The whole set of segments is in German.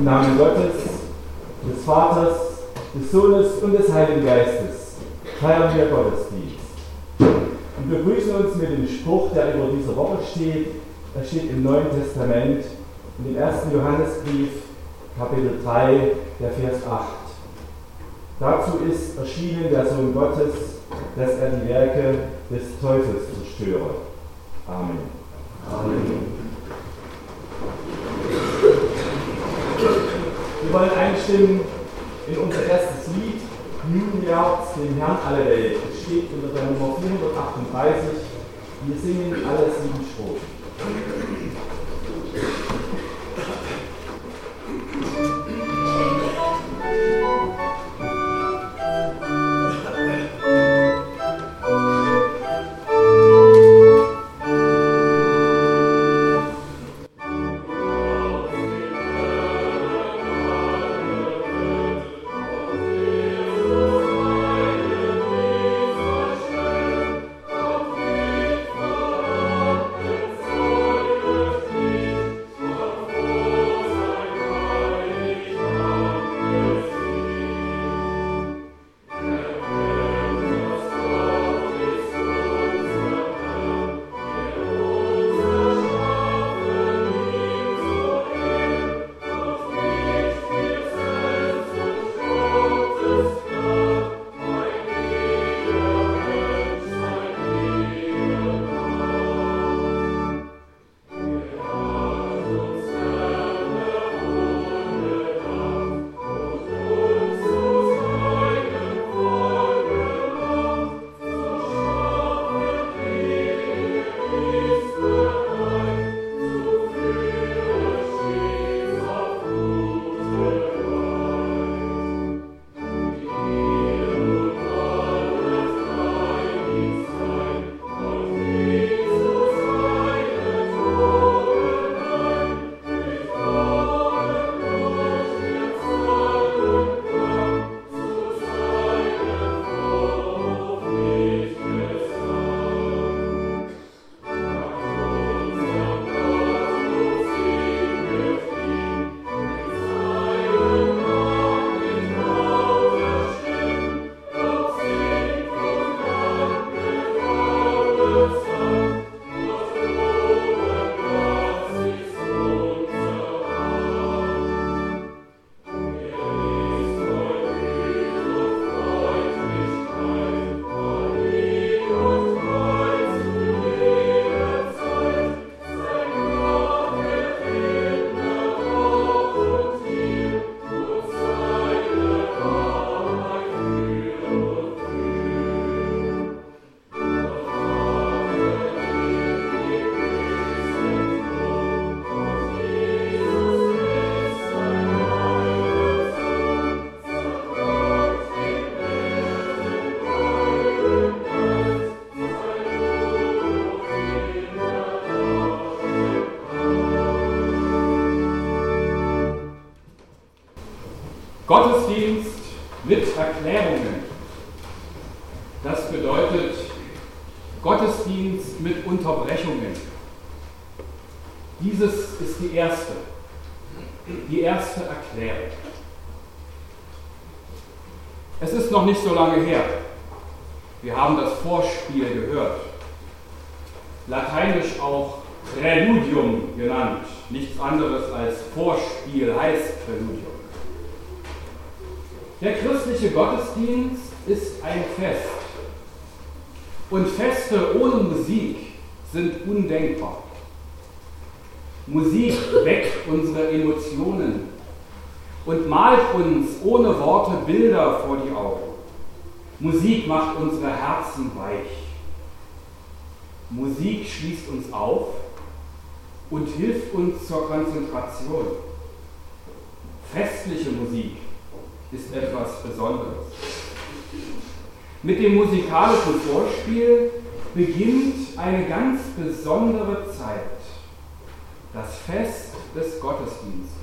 Namen Gottes, des Vaters, des Sohnes und des Heiligen Geistes feiern wir Gottesdienst. Und wir begrüßen uns mit dem Spruch, der über dieser Woche steht. Er steht im Neuen Testament, in dem 1. Johannesbrief, Kapitel 3, der Vers 8. Dazu ist erschienen der Sohn Gottes, dass er die Werke des Teufels zerstöre. Amen. Amen. Wir wollen einstimmen in unser erstes Lied, Nun jauchzt dem Herrn alle Welt. Es steht unter der Nummer 438. Wir singen alle 7 Strophen. Gottesdienst mit Erklärungen. Das bedeutet Gottesdienst mit Unterbrechungen. Dieses ist die erste Erklärung. Es ist noch nicht so lange her. Wir haben das Vorspiel gehört. Lateinisch auch Präludium genannt. Nichts anderes als Vorspiel heißt Präludium. Der christliche Gottesdienst ist ein Fest. Und Feste ohne Musik sind undenkbar. Musik weckt unsere Emotionen und malt uns ohne Worte Bilder vor die Augen. Musik macht unsere Herzen weich. Musik schließt uns auf und hilft uns zur Konzentration. Festliche Musik ist etwas Besonderes. Mit dem musikalischen Vorspiel beginnt eine ganz besondere Zeit, das Fest des Gottesdienstes.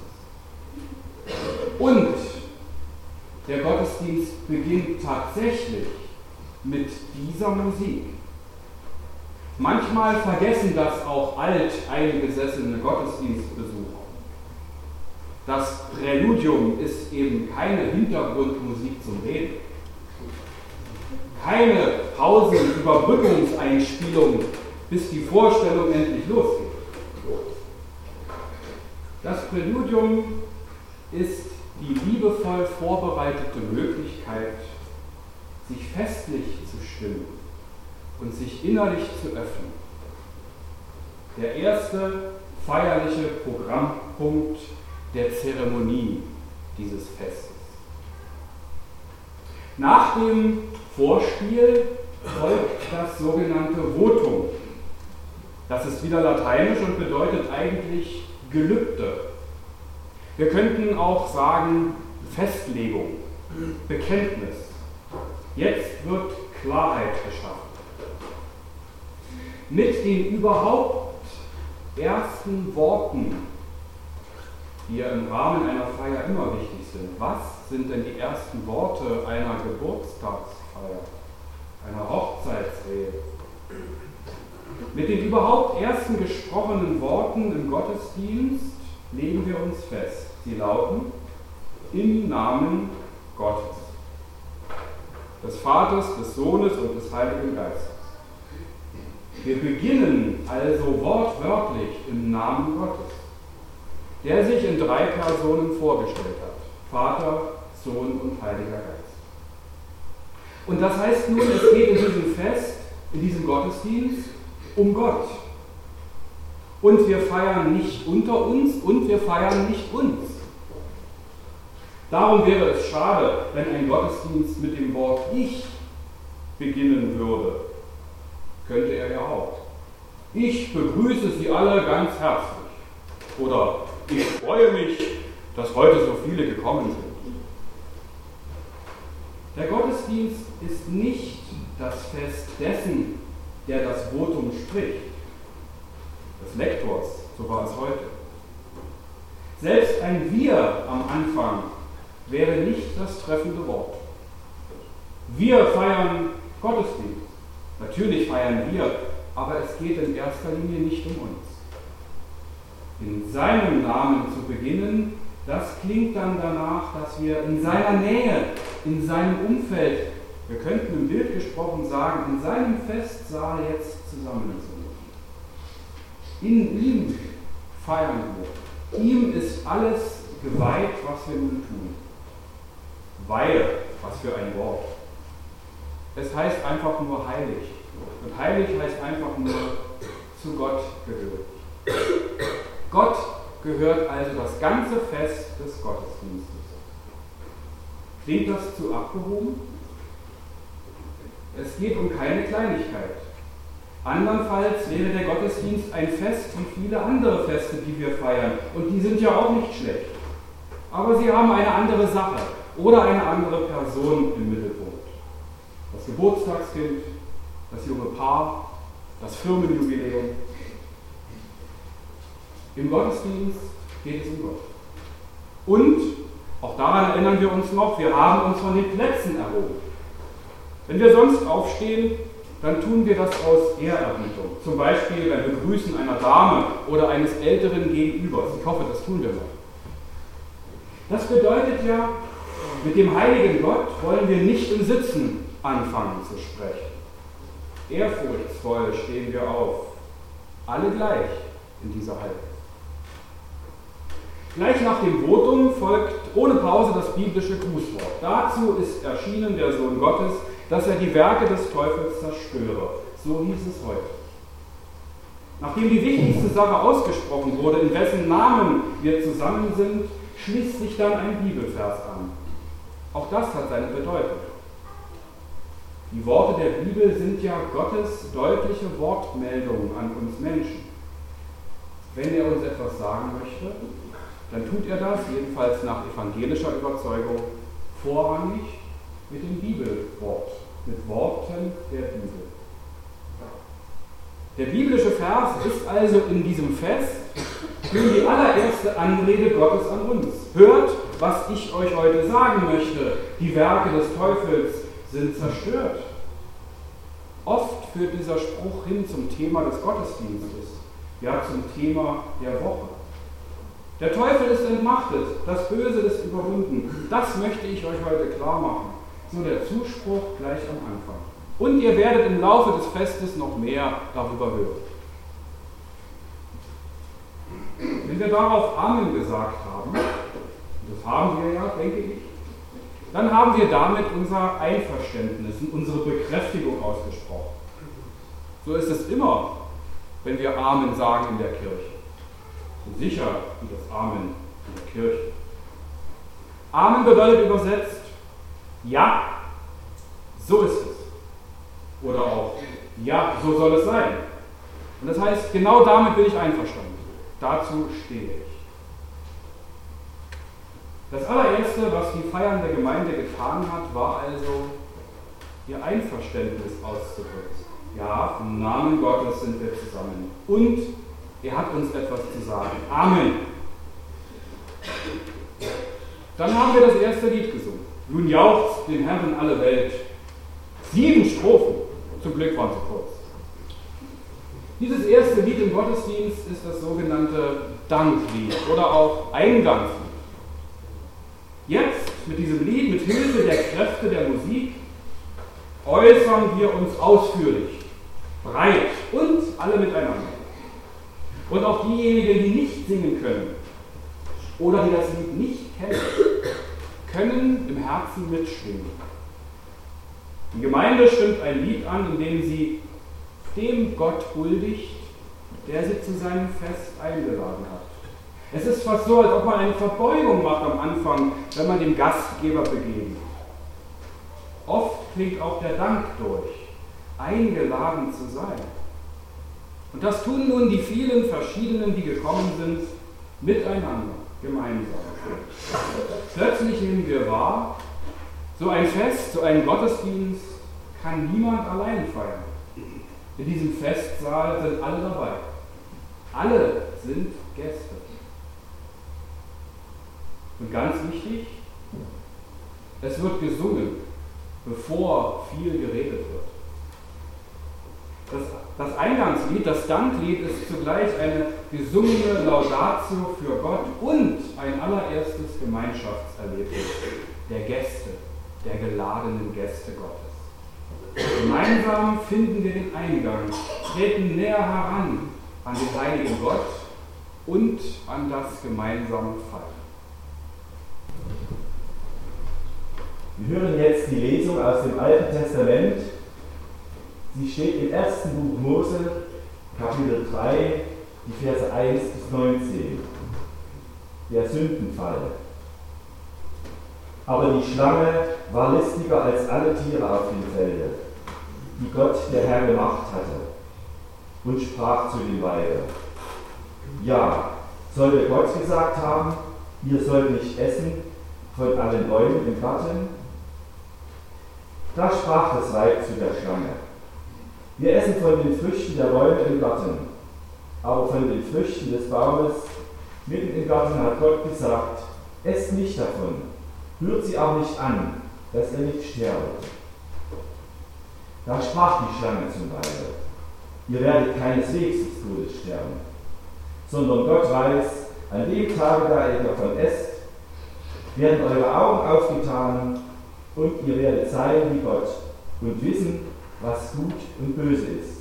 Und der Gottesdienst beginnt tatsächlich mit dieser Musik. Manchmal vergessen das auch alteingesessene Gottesdienstbesucher. Das Präludium ist eben keine Hintergrundmusik zum Reden. Keine Pausen, Überbrückungseinspielung, bis die Vorstellung endlich losgeht. Das Präludium ist die liebevoll vorbereitete Möglichkeit, sich festlich zu stimmen und sich innerlich zu öffnen. Der erste feierliche Programmpunkt der Zeremonie dieses Festes. Nach dem Vorspiel folgt das sogenannte Votum. Das ist wieder lateinisch und bedeutet eigentlich Gelübde. Wir könnten auch sagen Festlegung, Bekenntnis. Jetzt wird Klarheit geschaffen. Mit den überhaupt ersten Worten, die ja im Rahmen einer Feier immer wichtig sind. Was sind denn die ersten Worte einer Geburtstagsfeier, einer Hochzeitsrede? Mit den überhaupt ersten gesprochenen Worten im Gottesdienst legen wir uns fest. Sie lauten: im Namen Gottes, des Vaters, des Sohnes und des Heiligen Geistes. Wir beginnen also wortwörtlich im Namen Gottes, der sich in 3 Personen vorgestellt hat: Vater, Sohn und Heiliger Geist. Und das heißt nun, es geht in diesem Fest, in diesem Gottesdienst um Gott. Und wir feiern nicht unter uns und wir feiern nicht uns. Darum wäre es schade, wenn ein Gottesdienst mit dem Wort Ich beginnen würde. Könnte er ja auch. Ich begrüße Sie alle ganz herzlich. Oder ich freue mich, dass heute so viele gekommen sind. Der Gottesdienst ist nicht das Fest dessen, der das Votum spricht, des Lektors, so war es heute. Selbst ein Wir am Anfang wäre nicht das treffende Wort. Wir feiern Gottesdienst. Natürlich feiern wir, aber es geht in erster Linie nicht um uns. In seinem Namen zu beginnen, das klingt dann danach, dass wir in seiner Nähe, in seinem Umfeld, wir könnten im Bild gesprochen sagen, in seinem Festsaal jetzt zusammen sind. In ihm feiern wir. Ihm ist alles geweiht, was wir nun tun. Weihe, was für ein Wort. Es heißt einfach nur heilig. Und heilig heißt einfach nur zu Gott gehörig. Gott gehört also das ganze Fest des Gottesdienstes. Klingt das zu abgehoben? Es geht um keine Kleinigkeit. Andernfalls wäre der Gottesdienst ein Fest wie viele andere Feste, die wir feiern. Und die sind ja auch nicht schlecht. Aber sie haben eine andere Sache oder eine andere Person im Mittelpunkt. Das Geburtstagskind, das junge Paar, das Firmenjubiläum. Im Gottesdienst geht es um Gott. Und, auch daran erinnern wir uns noch, wir haben uns von den Plätzen erhoben. Wenn wir sonst aufstehen, dann tun wir das aus Ehrerbietung. Zum Beispiel beim Begrüßen einer Dame oder eines älteren Gegenübers. Ich hoffe, das tun wir noch. Das bedeutet ja, mit dem heiligen Gott wollen wir nicht im Sitzen anfangen zu sprechen. Ehrfurchtsvoll stehen wir auf. Alle gleich in dieser Haltung. Gleich nach dem Votum folgt ohne Pause das biblische Grußwort. Dazu ist erschienen der Sohn Gottes, dass er die Werke des Teufels zerstöre. So hieß es heute. Nachdem die wichtigste Sache ausgesprochen wurde, in wessen Namen wir zusammen sind, schließt sich dann ein Bibelvers an. Auch das hat seine Bedeutung. Die Worte der Bibel sind ja Gottes deutliche Wortmeldung an uns Menschen. Wenn er uns etwas sagen möchte, dann tut er das, jedenfalls nach evangelischer Überzeugung, vorrangig mit dem Bibelwort, mit Worten der Bibel. Der biblische Vers ist also in diesem Fest nun die allererste Anrede Gottes an uns. Hört, was ich euch heute sagen möchte. Die Werke des Teufels sind zerstört. Oft führt dieser Spruch hin zum Thema des Gottesdienstes, ja zum Thema der Woche. Der Teufel ist entmachtet, das Böse ist überwunden. Das möchte ich euch heute klar machen. So der Zuspruch gleich am Anfang. Und ihr werdet im Laufe des Festes noch mehr darüber hören. Wenn wir darauf Amen gesagt haben, das haben wir ja, denke ich, dann haben wir damit unser Einverständnis und unsere Bekräftigung ausgesprochen. So ist es immer, wenn wir Amen sagen in der Kirche. So sicher wie das Amen in der Kirche. Amen bedeutet übersetzt, ja, so ist es. Oder auch, ja, so soll es sein. Und das heißt, genau damit bin ich einverstanden. Dazu stehe ich. Das allererste, was die feiernde Gemeinde getan hat, war also, ihr Einverständnis auszudrücken. Ja, im Namen Gottes sind wir zusammen. Und er hat uns etwas zu sagen. Amen. Dann haben wir das erste Lied gesungen. Nun jauchzt den Herrn alle Welt. 7 Strophen. Zum Glück waren sie kurz. Dieses erste Lied im Gottesdienst ist das sogenannte Danklied oder auch Eingangslied. Jetzt mit diesem Lied, mit Hilfe der Kräfte der Musik, äußern wir uns ausführlich, breit und alle miteinander. Und auch diejenigen, die nicht singen können oder die das Lied nicht kennen, können im Herzen mitschwingen. Die Gemeinde stimmt ein Lied an, in dem sie dem Gott huldigt, der sie zu seinem Fest eingeladen hat. Es ist fast so, als ob man eine Verbeugung macht am Anfang, wenn man dem Gastgeber begegnet. Oft klingt auch der Dank durch, eingeladen zu sein. Und das tun nun die vielen verschiedenen, die gekommen sind, miteinander, gemeinsam. Plötzlich nehmen wir wahr, so ein Fest, so ein Gottesdienst kann niemand allein feiern. In diesem Festsaal sind alle dabei. Alle sind Gäste. Und ganz wichtig, es wird gesungen, bevor viel geredet wird. Das Eingangslied, das Danklied, ist zugleich eine gesungene Laudatio für Gott und ein allererstes Gemeinschaftserlebnis der Gäste, der geladenen Gäste Gottes. Gemeinsam finden wir den Eingang, treten näher heran an den heiligen Gott und an das gemeinsame Feiern. Wir hören jetzt die Lesung aus dem Alten Testament. Sie steht im 1. Buch Mose, Kapitel 3, die Verse 1 bis 19. Der Sündenfall. Aber die Schlange war listiger als alle Tiere auf dem Felde, die Gott der Herr gemacht hatte, und sprach zu dem Weibe: Ja, sollte Gott gesagt haben, ihr sollt nicht essen von allen Bäumen im Garten? Da sprach das Weib zu der Schlange: Wir essen von den Früchten der Bäume im Garten, aber von den Früchten des Baumes mitten im Garten hat Gott gesagt: Esst nicht davon, rührt sie auch nicht an, dass ihr nicht sterbt. Da sprach die Schlange zum Weibe: Ihr werdet keineswegs des Todes sterben, sondern Gott weiß, an dem Tage, da ihr davon esst, werden eure Augen aufgetan und ihr werdet sein wie Gott und wissen, was gut und böse ist.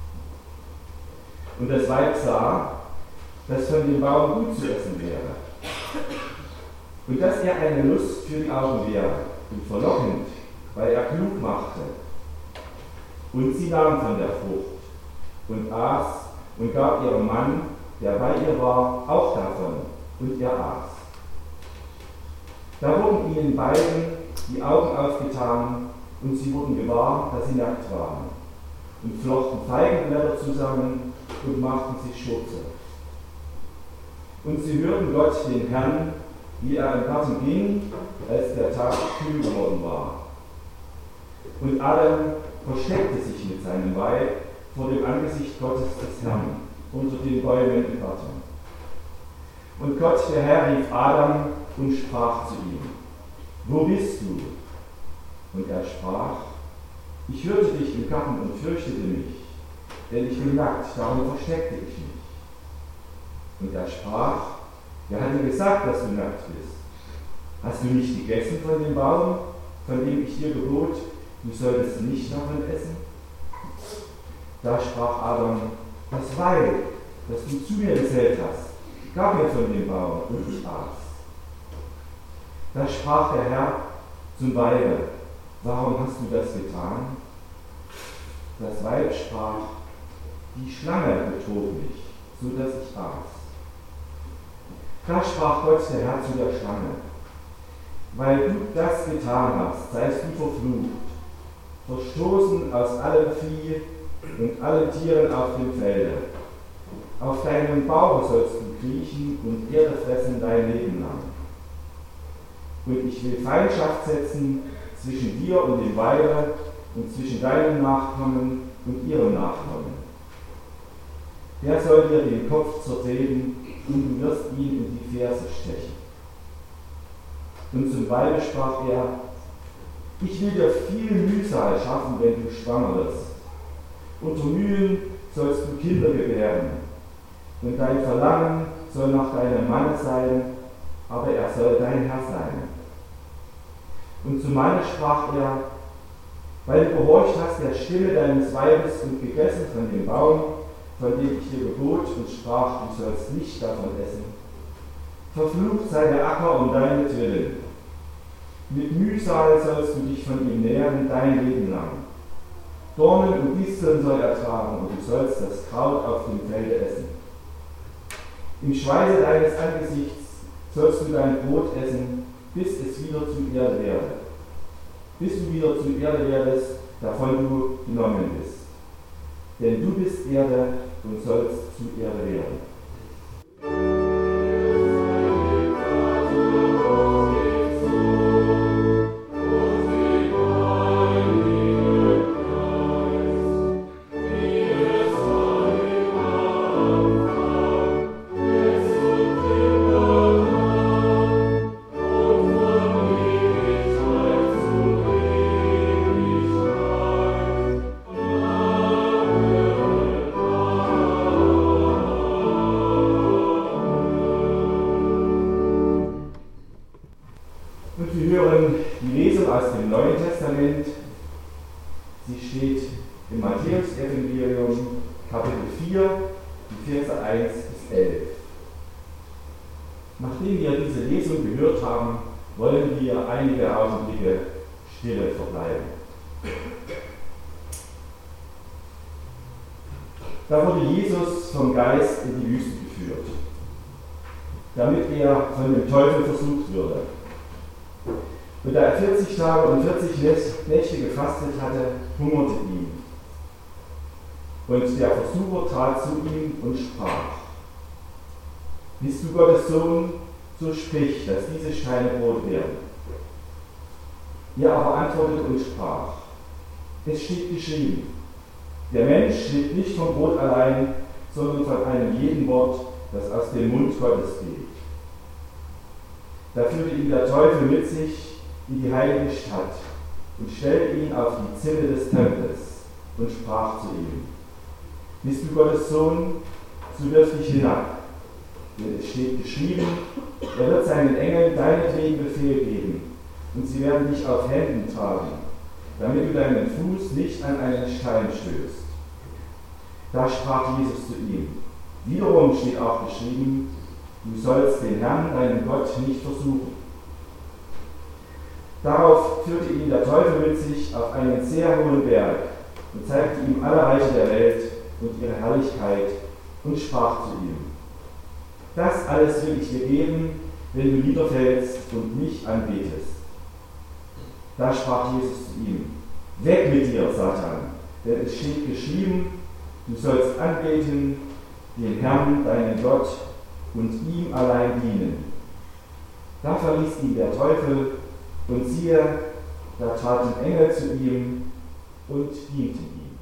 Und das Weib sah, dass von dem Baum gut zu essen wäre und dass er eine Lust für die Augen wäre und verlockend, weil er klug machte. Und sie nahm von der Frucht und aß und gab ihrem Mann, der bei ihr war, auch davon, und er aß. Da wurden ihnen beiden die Augen aufgetan und sie wurden gewahr, dass sie nackt waren, und flochten Feigenblätter zusammen und machten sich Schurze. Und sie hörten Gott, den Herrn, wie er im Garten ging, als der Tag kühl geworden war. Und Adam versteckte sich mit seinem Weib vor dem Angesicht Gottes des Herrn unter den Bäumen im Garten. Und Gott, der Herr, rief Adam und sprach zu ihm: Wo bist du? Und er sprach: Ich hörte dich im Garten und fürchtete mich, denn ich bin nackt, darum versteckte ich mich. Und er sprach: Wer hat dir gesagt, dass du nackt bist? Hast du nicht gegessen von dem Baum, von dem ich dir gebot, du solltest nicht davon essen? Da sprach Adam: Das Weib, das du zu mir gesellt hast, gab mir von dem Baum und ich aß. Da sprach der Herr zum Weibe: Warum hast du das getan? Das Weib sprach: Die Schlange betrog mich, so dass ich aß. Da sprach Gott der Herr zu der Schlange: Weil du das getan hast, seist du verflucht, verstoßen aus allem Vieh und allen Tieren auf dem Felde. Auf deinem Bauche sollst du kriechen und Erde fressen dein Leben lang. Und ich will Feindschaft setzen zwischen dir und dem Weibe und zwischen deinem Nachkommen und ihrem Nachkommen. Der soll dir den Kopf zertreten und du wirst ihn in die Ferse stechen. Und zum Weibe sprach er: Ich will dir viel Mühsal schaffen, wenn du schwanger wirst. Unter Mühen sollst du Kinder gebären. Und dein Verlangen soll nach deinem Manne sein, aber er soll dein Herr sein. Und zum Manne sprach er: Weil du gehorcht hast der Stimme deines Weibes und gegessen von dem Baum, von dem ich dir gebot und sprach, du sollst nicht davon essen. Verflucht sei der Acker um deinetwillen. Mit Mühsal sollst du dich von ihm nähren dein Leben lang. Dornen und Disteln soll er tragen, und du sollst das Kraut auf dem Felde essen. Im Schweiße deines Angesichts sollst du dein Brot essen, bis es wieder zu Erde werde. Bis du wieder zu Erde werdest, davon du genommen bist. Denn du bist Erde und sollst zu Erde werden. Und wir hören die Lesung aus dem Neuen Testament. Sie steht im Matthäus-Evangelium, Kapitel 4, die Verse 1 bis 11. Nachdem wir diese Lesung gehört haben, wollen wir einige Augenblicke Stille verbleiben. Da wurde Jesus vom Geist in die Wüste geführt, damit er von dem Teufel versucht würde. Und da er 40 Tage und 40 Nächte gefastet hatte, hungerte ihn. Und der Versucher trat zu ihm und sprach: Bist du Gottes Sohn, so sprich, dass diese Steine Brot werden. Er aber antwortete und sprach: Es steht geschrieben, der Mensch lebt nicht vom Brot allein, sondern von einem jeden Wort, das aus dem Mund Gottes geht. Da führte ihn der Teufel mit sich in die heilige Stadt und stellte ihn auf die Zinne des Tempels und sprach zu ihm: Bist du Gottes Sohn, so wirf dich hinab, denn es steht geschrieben, er wird seinen Engeln deinetwegen Befehl geben, und sie werden dich auf Händen tragen, damit du deinen Fuß nicht an einen Stein stößt. Da sprach Jesus zu ihm: Wiederum steht auch geschrieben, du sollst den Herrn, deinen Gott, nicht versuchen. Darauf führte ihn der Teufel mit sich auf einen sehr hohen Berg und zeigte ihm alle Reiche der Welt und ihre Herrlichkeit und sprach zu ihm: Das alles will ich dir geben, wenn du niederfällst und mich anbetest. Da sprach Jesus zu ihm: Weg mit dir, Satan, denn es steht geschrieben, du sollst anbeten den Herrn, deinen Gott, und ihm allein dienen. Da verließ ihn der Teufel, und siehe, da traten Engel zu ihm und dienten ihm.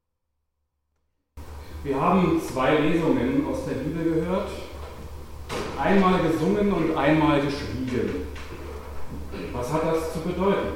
Wir haben zwei Lesungen aus der Bibel gehört. einmal gesungen und einmal geschwiegen. Was hat das zu bedeuten?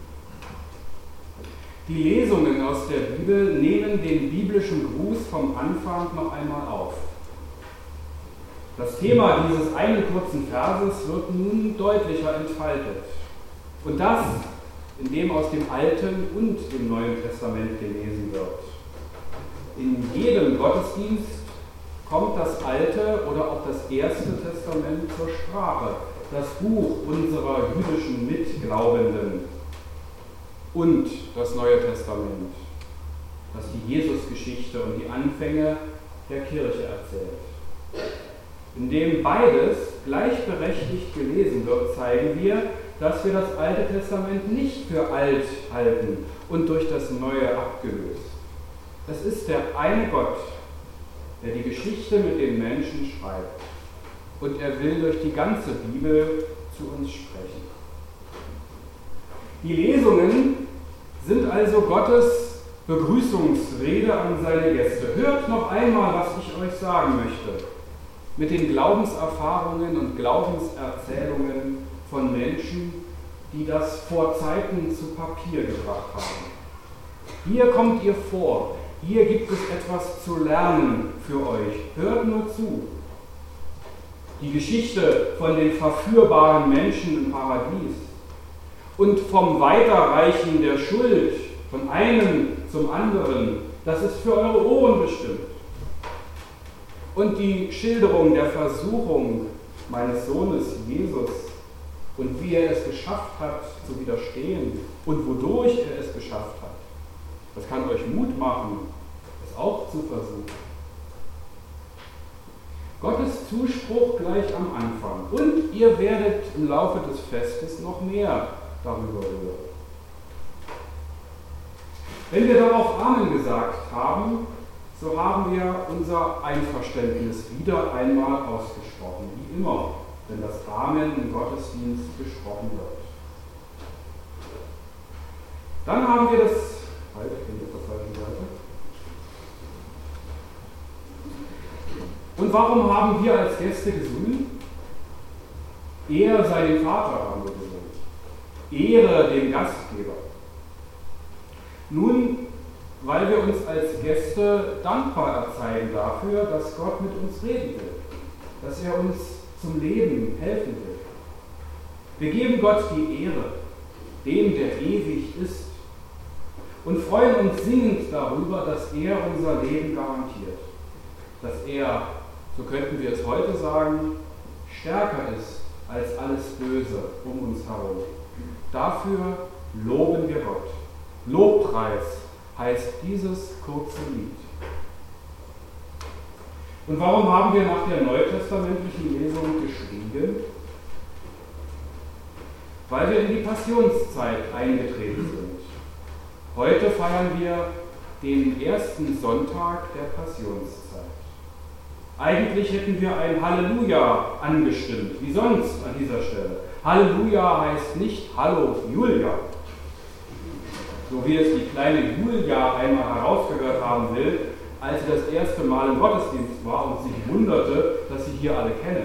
Die Lesungen aus der Bibel nehmen den biblischen Gruß vom Anfang noch einmal auf. Das Thema dieses einen kurzen Verses wird nun deutlicher entfaltet. Und das, indem aus dem Alten und dem Neuen Testament gelesen wird. In jedem Gottesdienst kommt das Alte oder auch das Erste Testament zur Sprache, das Buch unserer jüdischen Mitglaubenden und das Neue Testament, das die Jesusgeschichte und die Anfänge der Kirche erzählt. Indem beides gleichberechtigt gelesen wird, zeigen wir, dass wir das Alte Testament nicht für alt halten und durch das Neue abgelöst. Es ist der eine Gott, der die Geschichte mit den Menschen schreibt. Und er will durch die ganze Bibel zu uns sprechen. Die Lesungen sind also Gottes Begrüßungsrede an seine Gäste. Hört noch einmal, was ich euch sagen möchte, mit den Glaubenserfahrungen und Glaubenserzählungen von Menschen, die das vor Zeiten zu Papier gebracht haben. Hier kommt ihr vor, hier gibt es etwas zu lernen für euch. Hört nur zu. Die Geschichte von den verführbaren Menschen im Paradies und vom Weiterreichen der Schuld von einem zum anderen, das ist für eure Ohren bestimmt. Und die Schilderung der Versuchung meines Sohnes Jesus und wie er es geschafft hat zu widerstehen und wodurch er es geschafft hat, das kann euch Mut machen, es auch zu versuchen. Gottes Zuspruch gleich am Anfang. Und ihr werdet im Laufe des Festes noch mehr darüber hören. Wenn wir darauf Amen gesagt haben, so haben wir unser Einverständnis wieder einmal ausgesprochen, wie immer, wenn das Amen im Gottesdienst gesprochen wird. Dann haben wir das, ich bin auf der falschen Seite. Und warum haben wir als Gäste gesungen? Er sei dem Vater haben wir gesungen. Ehre dem Gastgeber. Nun, weil wir uns als Gäste dankbar erzeigen dafür, dass Gott mit uns reden will, dass er uns zum Leben helfen will. Wir geben Gott die Ehre, dem, der ewig ist, und freuen uns singend darüber, dass er unser Leben garantiert, dass er, so könnten wir es heute sagen, stärker ist als alles Böse um uns herum. Dafür loben wir Gott. Lobpreis heißt dieses kurze Lied. Und warum haben wir nach der neutestamentlichen Lesung geschwiegen? Weil wir in die Passionszeit eingetreten sind. Heute feiern wir den ersten Sonntag der Passionszeit. Eigentlich hätten wir ein Halleluja angestimmt, wie sonst an dieser Stelle. Halleluja heißt nicht Hallo Julia, so wie es die kleine Julia einmal herausgehört haben will, als sie das erste Mal im Gottesdienst war und sich wunderte, dass sie hier alle kennen.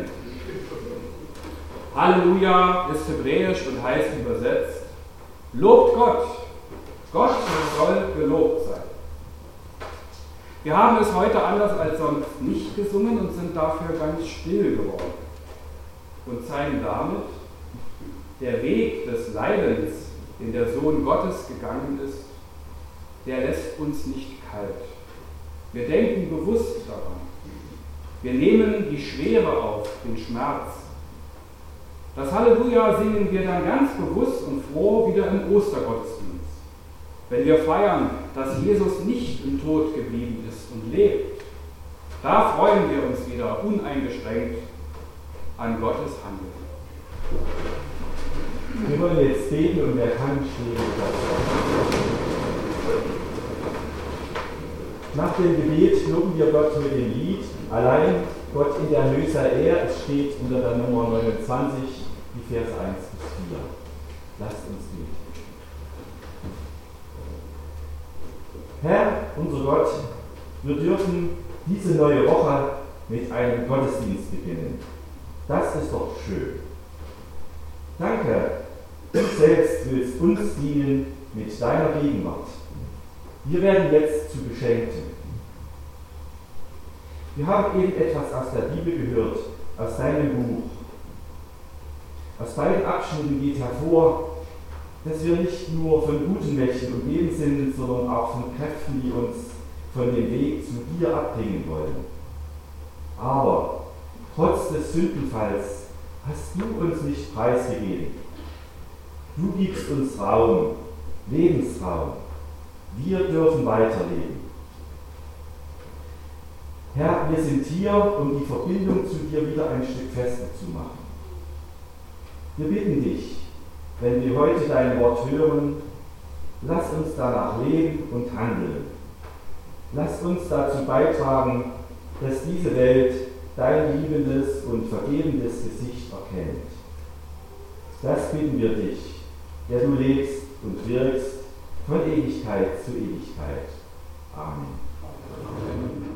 Halleluja ist hebräisch und heißt übersetzt: Lobt Gott! Gott soll gelobt sein. Wir haben es heute anders als sonst nicht gesungen und sind dafür ganz still geworden und zeigen damit, der Weg des Leidens, den der Sohn Gottes gegangen ist, der lässt uns nicht kalt. Wir denken bewusst daran. Wir nehmen die Schwere auf, den Schmerz. Das Halleluja singen wir dann ganz bewusst und froh wieder im Ostergottesdienst, wenn wir feiern, dass Jesus nicht im Tod geblieben ist und lebt. Da freuen wir uns wieder uneingeschränkt an Gottes Handeln. Wir wollen jetzt beten und wer kann stehen. Nach dem Gebet loben wir Gott mit dem Lied Allein Gott in der Erlöser er. Es steht unter der Nummer 29, die Vers 1 bis 4. Lasst uns beten. Herr, unser Gott, wir dürfen diese neue Woche mit einem Gottesdienst beginnen. Das ist doch schön. Danke, du selbst willst uns dienen mit deiner Gegenwart. Wir werden jetzt zu Geschenkten. Wir haben eben etwas aus der Bibel gehört, aus deinem Buch. Aus beiden Abschnitten geht hervor, dass wir nicht nur von guten Mächten umgeben sind, sondern auch von Kräften, die uns von dem Weg zu dir abbringen wollen. Aber trotz des Sündenfalls hast du uns nicht preisgegeben. Du gibst uns Raum, Lebensraum. Wir dürfen weiterleben. Herr, wir sind hier, um die Verbindung zu dir wieder ein Stück fester zu machen. Wir bitten dich, wenn wir heute dein Wort hören, lass uns danach leben und handeln. Lass uns dazu beitragen, dass diese Welt dein liebendes und vergebendes Gesicht erkennt. Das bitten wir dich, der du lebst und wirkst von Ewigkeit zu Ewigkeit. Amen. Amen.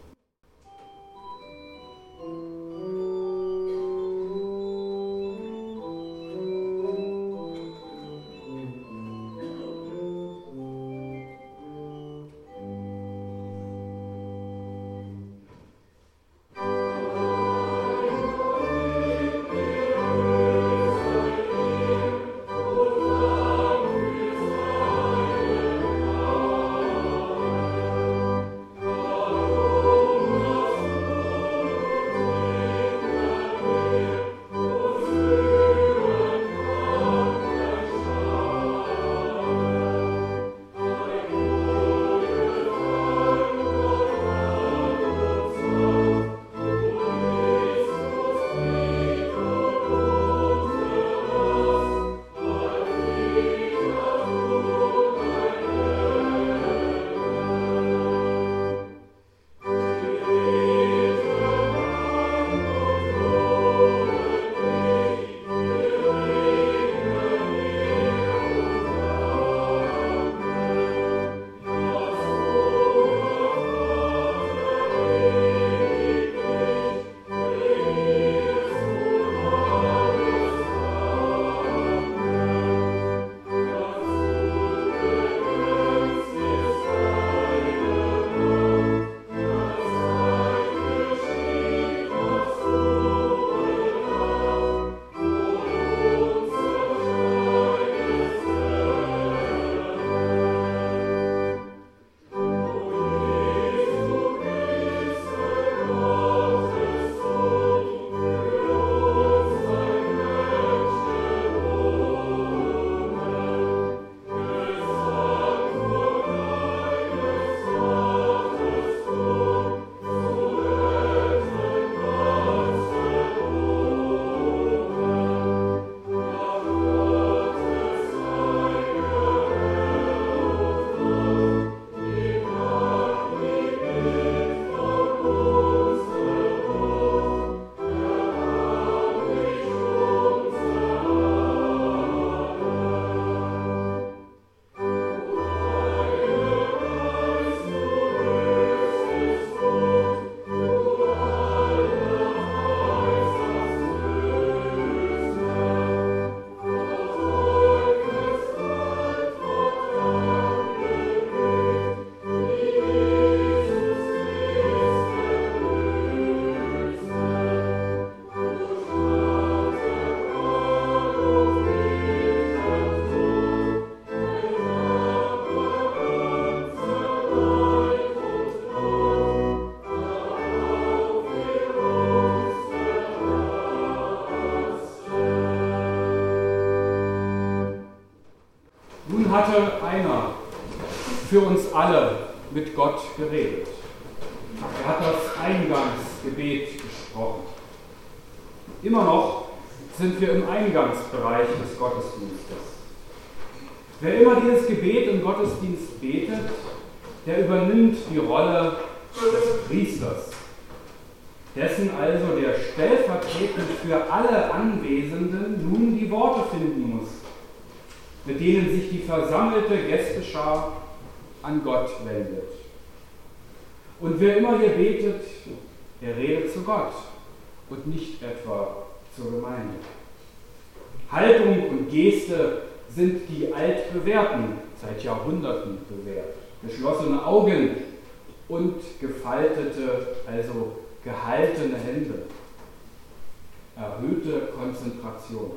hatte einer für uns alle mit Gott geredet. Er hat das Eingangsgebet gesprochen. Immer noch sind wir im Eingangsbereich des Gottesdienstes. Wer immer dieses Gebet im Gottesdienst betet, der übernimmt die Rolle des Priesters, dessen also der stellvertretend für alle Anwesenden nun die Worte finden muss, mit denen sich die versammelte Gästeschar an Gott wendet. Und wer immer hier betet, der redet zu Gott und nicht etwa zur Gemeinde. Haltung und Geste sind die altbewährten, seit Jahrhunderten bewährt. Geschlossene Augen und gefaltete, also gehaltene Hände. Erhöhte Konzentration.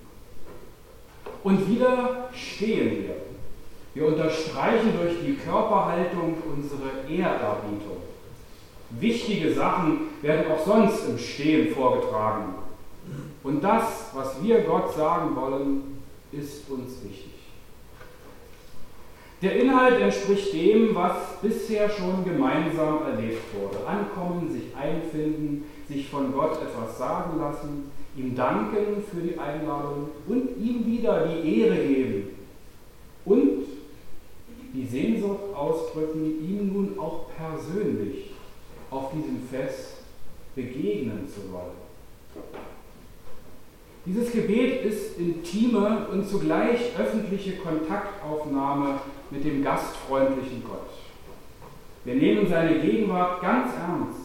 Und wieder stehen wir. Wir unterstreichen durch die Körperhaltung unsere Ehrerbietung. Wichtige Sachen werden auch sonst im Stehen vorgetragen. Und das, was wir Gott sagen wollen, ist uns wichtig. Der Inhalt entspricht dem, was bisher schon gemeinsam erlebt wurde. Ankommen, sich einfinden, sich von Gott etwas sagen lassen, ihm danken für die Einladung und ihm wieder die Ehre geben. Und die Sehnsucht ausdrücken, ihm nun auch persönlich auf diesem Fest begegnen zu wollen. Dieses Gebet ist intime und zugleich öffentliche Kontaktaufnahme mit dem gastfreundlichen Gott. Wir nehmen seine Gegenwart ganz ernst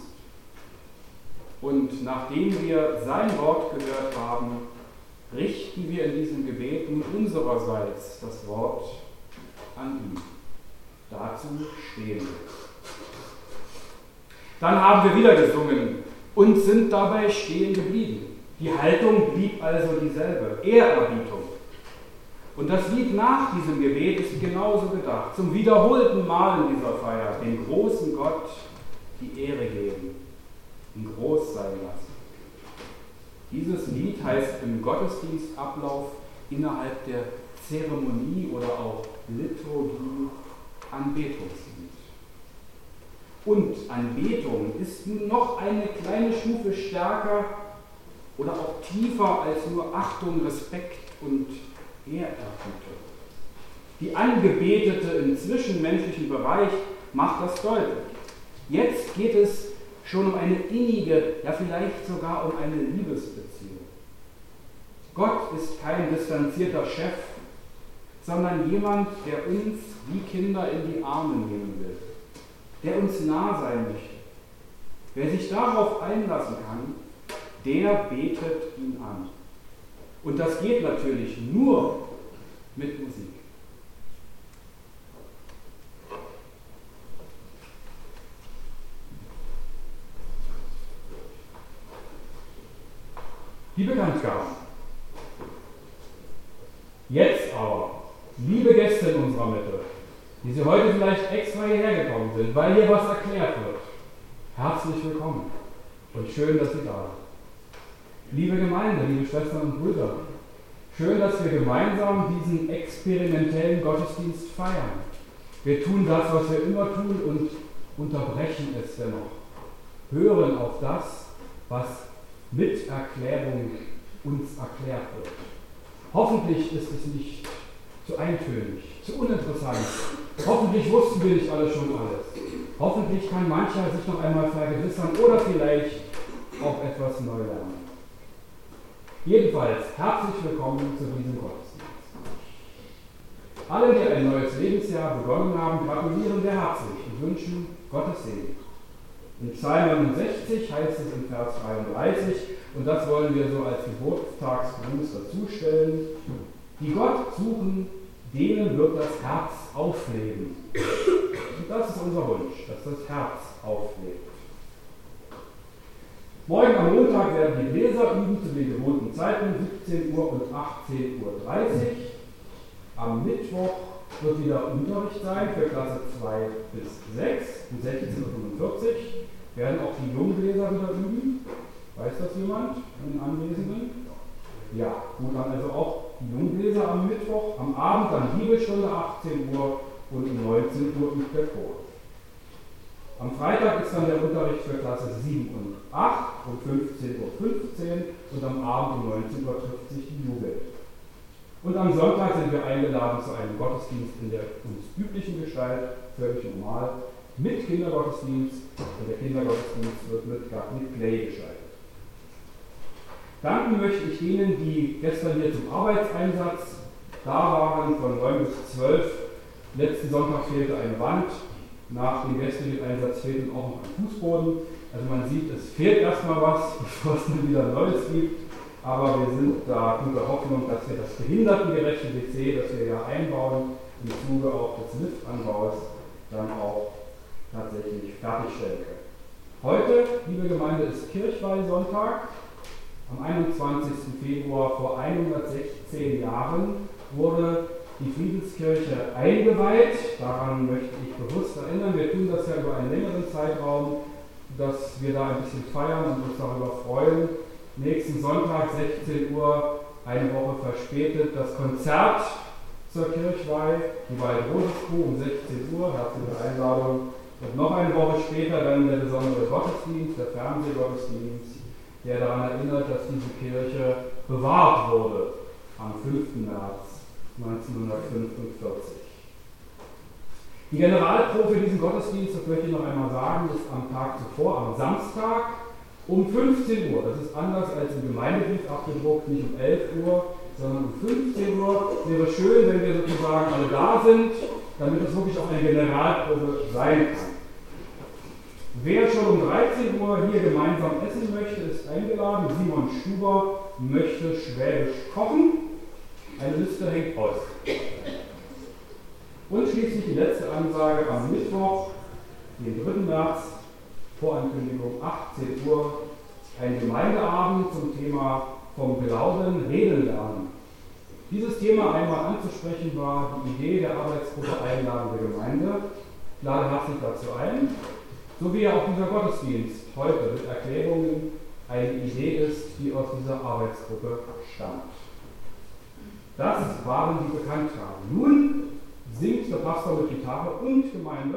und nachdem wir sein Wort gehört haben, richten wir in diesem Gebet nun unsererseits das Wort an ihn. Dazu stehen wir. Dann haben wir wieder gesungen und sind dabei stehen geblieben. Die Haltung blieb also dieselbe, Ehrerbietung. Und das Lied nach diesem Gebet ist genauso gedacht, zum wiederholten Mal in dieser Feier, dem großen Gott die Ehre geben, ihn groß sein lassen. Dieses Lied heißt im Gottesdienstablauf innerhalb der Zeremonie oder auch Liturgie Anbetungslied. Und Anbetung ist nun noch eine kleine Stufe stärker oder auch tiefer als nur Achtung, Respekt und Ehrerbietung. Die Angebetete im zwischenmenschlichen Bereich macht das deutlich. Jetzt geht es schon um eine innige, ja vielleicht sogar um eine Liebesbeziehung. Gott ist kein distanzierter Chef, sondern jemand, der uns wie Kinder in die Arme nehmen will, der uns nah sein möchte. Wer sich darauf einlassen kann, der betet ihn an. Und das geht natürlich nur mit Musik. Die Bekanntgaben. Jetzt aber, liebe Gäste in unserer Mitte, die Sie heute vielleicht extra hierher gekommen sind, weil hier was erklärt wird. Herzlich willkommen und schön, dass Sie da sind. Liebe Gemeinde, liebe Schwestern und Brüder, schön, dass wir gemeinsam diesen experimentellen Gottesdienst feiern. Wir tun das, was wir immer tun und unterbrechen es dennoch. Hören auf das, was mit Erklärung uns erklärt wird. Hoffentlich ist es nicht zu eintönig, zu uninteressant. Hoffentlich wussten wir nicht alle schon alles. Hoffentlich kann mancher sich noch einmal vergewissern oder vielleicht auch etwas neu lernen. Jedenfalls herzlich willkommen zu diesem Gottesdienst. Alle, die ein neues Lebensjahr begonnen haben, gratulieren wir herzlich und wünschen Gottes Segen. In Psalm 69 heißt es in Vers 33, und das wollen wir so als Geburtstagsgruß dazustellen: Die Gott suchen, denen wird das Herz aufleben. Und das ist unser Wunsch, dass das Herz auflebt. Morgen am Montag werden die Bläser üben zu den gewohnten Zeiten, 17 Uhr und 18:30 Uhr. Am Mittwoch wird wieder Unterricht sein für Klasse 2 bis 6, um 16:45 Uhr. Werden auch die Jungbläser wieder üben. Weiß das jemand von den Anwesenden? Ja, gut, dann also auch die Jungbläser am Mittwoch. Am Abend dann Bibelstunde 18 Uhr und um 19 Uhr übt der Chor. Am Freitag ist dann der Unterricht für Klasse 7 und 8 um 15:15 Uhr und am Abend um 19 Uhr trifft sich die Jugend. Und am Sonntag sind wir eingeladen zu einem Gottesdienst in der uns üblichen Gestalt, völlig normal, mit Kindergottesdienst, und der Kindergottesdienst wird mit Play gestaltet. Danken möchte ich Ihnen, die gestern hier zum Arbeitseinsatz da waren, von 9 bis 12. Letzten Sonntag fehlte eine Wand. nach dem gestrigen Einsatz fehlt auch noch ein Fußboden. Also man sieht, es fehlt erstmal was, bevor es dann wieder Neues gibt. Aber wir sind da guter Hoffnung, dass wir das behindertengerechte WC, das wir ja einbauen, im Zuge auch des Liftanbaus, dann auch tatsächlich fertigstellen können. Heute, liebe Gemeinde, ist Kirchweihsonntag. Am 21. Februar vor 116 Jahren wurde die Friedenskirche eingeweiht. Daran möchte ich bewusst erinnern. Wir tun das ja über einen längeren Zeitraum, dass wir da ein bisschen feiern und uns darüber freuen. Nächsten Sonntag, 16 Uhr, eine Woche verspätet, das Konzert zur Kirchweih, die Wald-Roses-Kuh um 16 Uhr, herzliche Einladung. Und noch eine Woche später dann der besondere Gottesdienst, der Fernsehgottesdienst, der daran erinnert, dass diese Kirche bewahrt wurde am 5. März 1945. Die Generalprobe für diesen Gottesdienst, das möchte ich noch einmal sagen, ist am Tag zuvor, am Samstag, um 15 Uhr. Das ist anders als im Gemeindebrief abgedruckt, nicht um 11 Uhr, sondern um 15 Uhr. Wäre schön, wenn wir sozusagen alle da sind, damit es wirklich auch eine Generalprobe sein kann. Wer schon um 13 Uhr hier gemeinsam essen möchte, ist eingeladen. Simon Stuber möchte Schwäbisch kochen. Eine Liste hängt aus. Und schließlich die letzte Ansage am Mittwoch, den 3. März, Vorankündigung 18 Uhr, ein Gemeindeabend zum Thema vom Glauben reden lernen. Dieses Thema einmal anzusprechen war die Idee der Arbeitsgruppe Einladende Gemeinde. Ich lade herzlich dazu ein, so wie auch dieser Gottesdienst heute mit Erklärungen eine Idee ist, die aus dieser Arbeitsgruppe stammt. Das waren die Bekanntgaben. Nun singt der Pastor mit Gitarre und Gemeinde.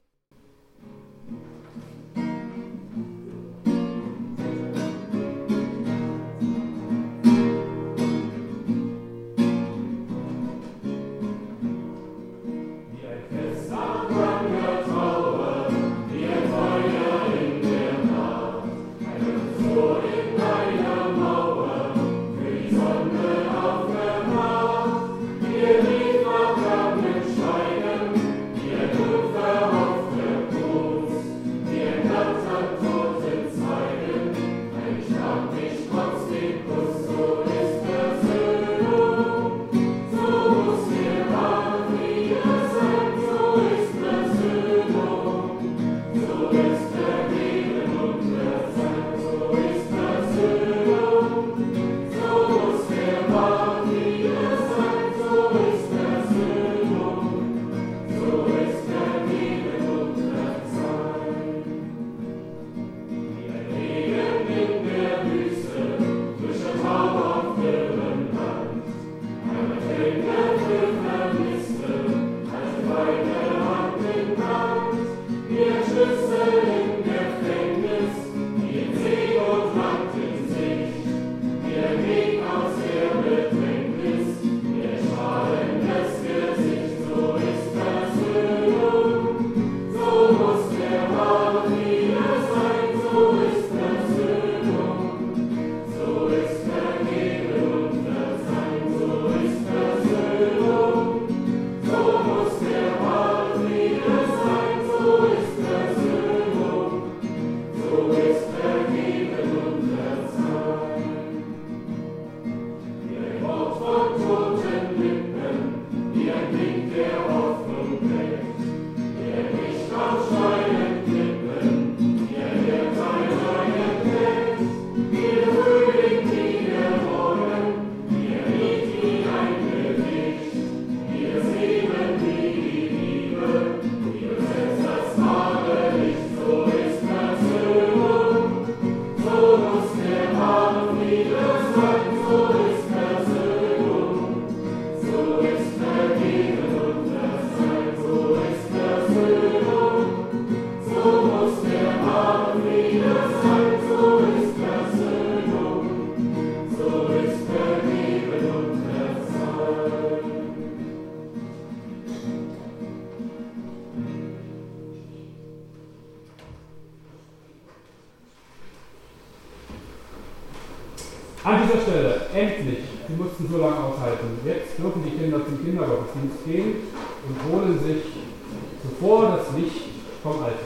An dieser Stelle, endlich, Sie mussten so lange aushalten, jetzt dürfen die Kinder zum Kindergottesdienst gehen und holen sich zuvor das Licht vom Alltag.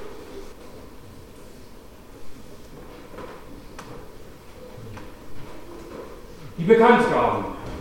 Die Bekanntgaben.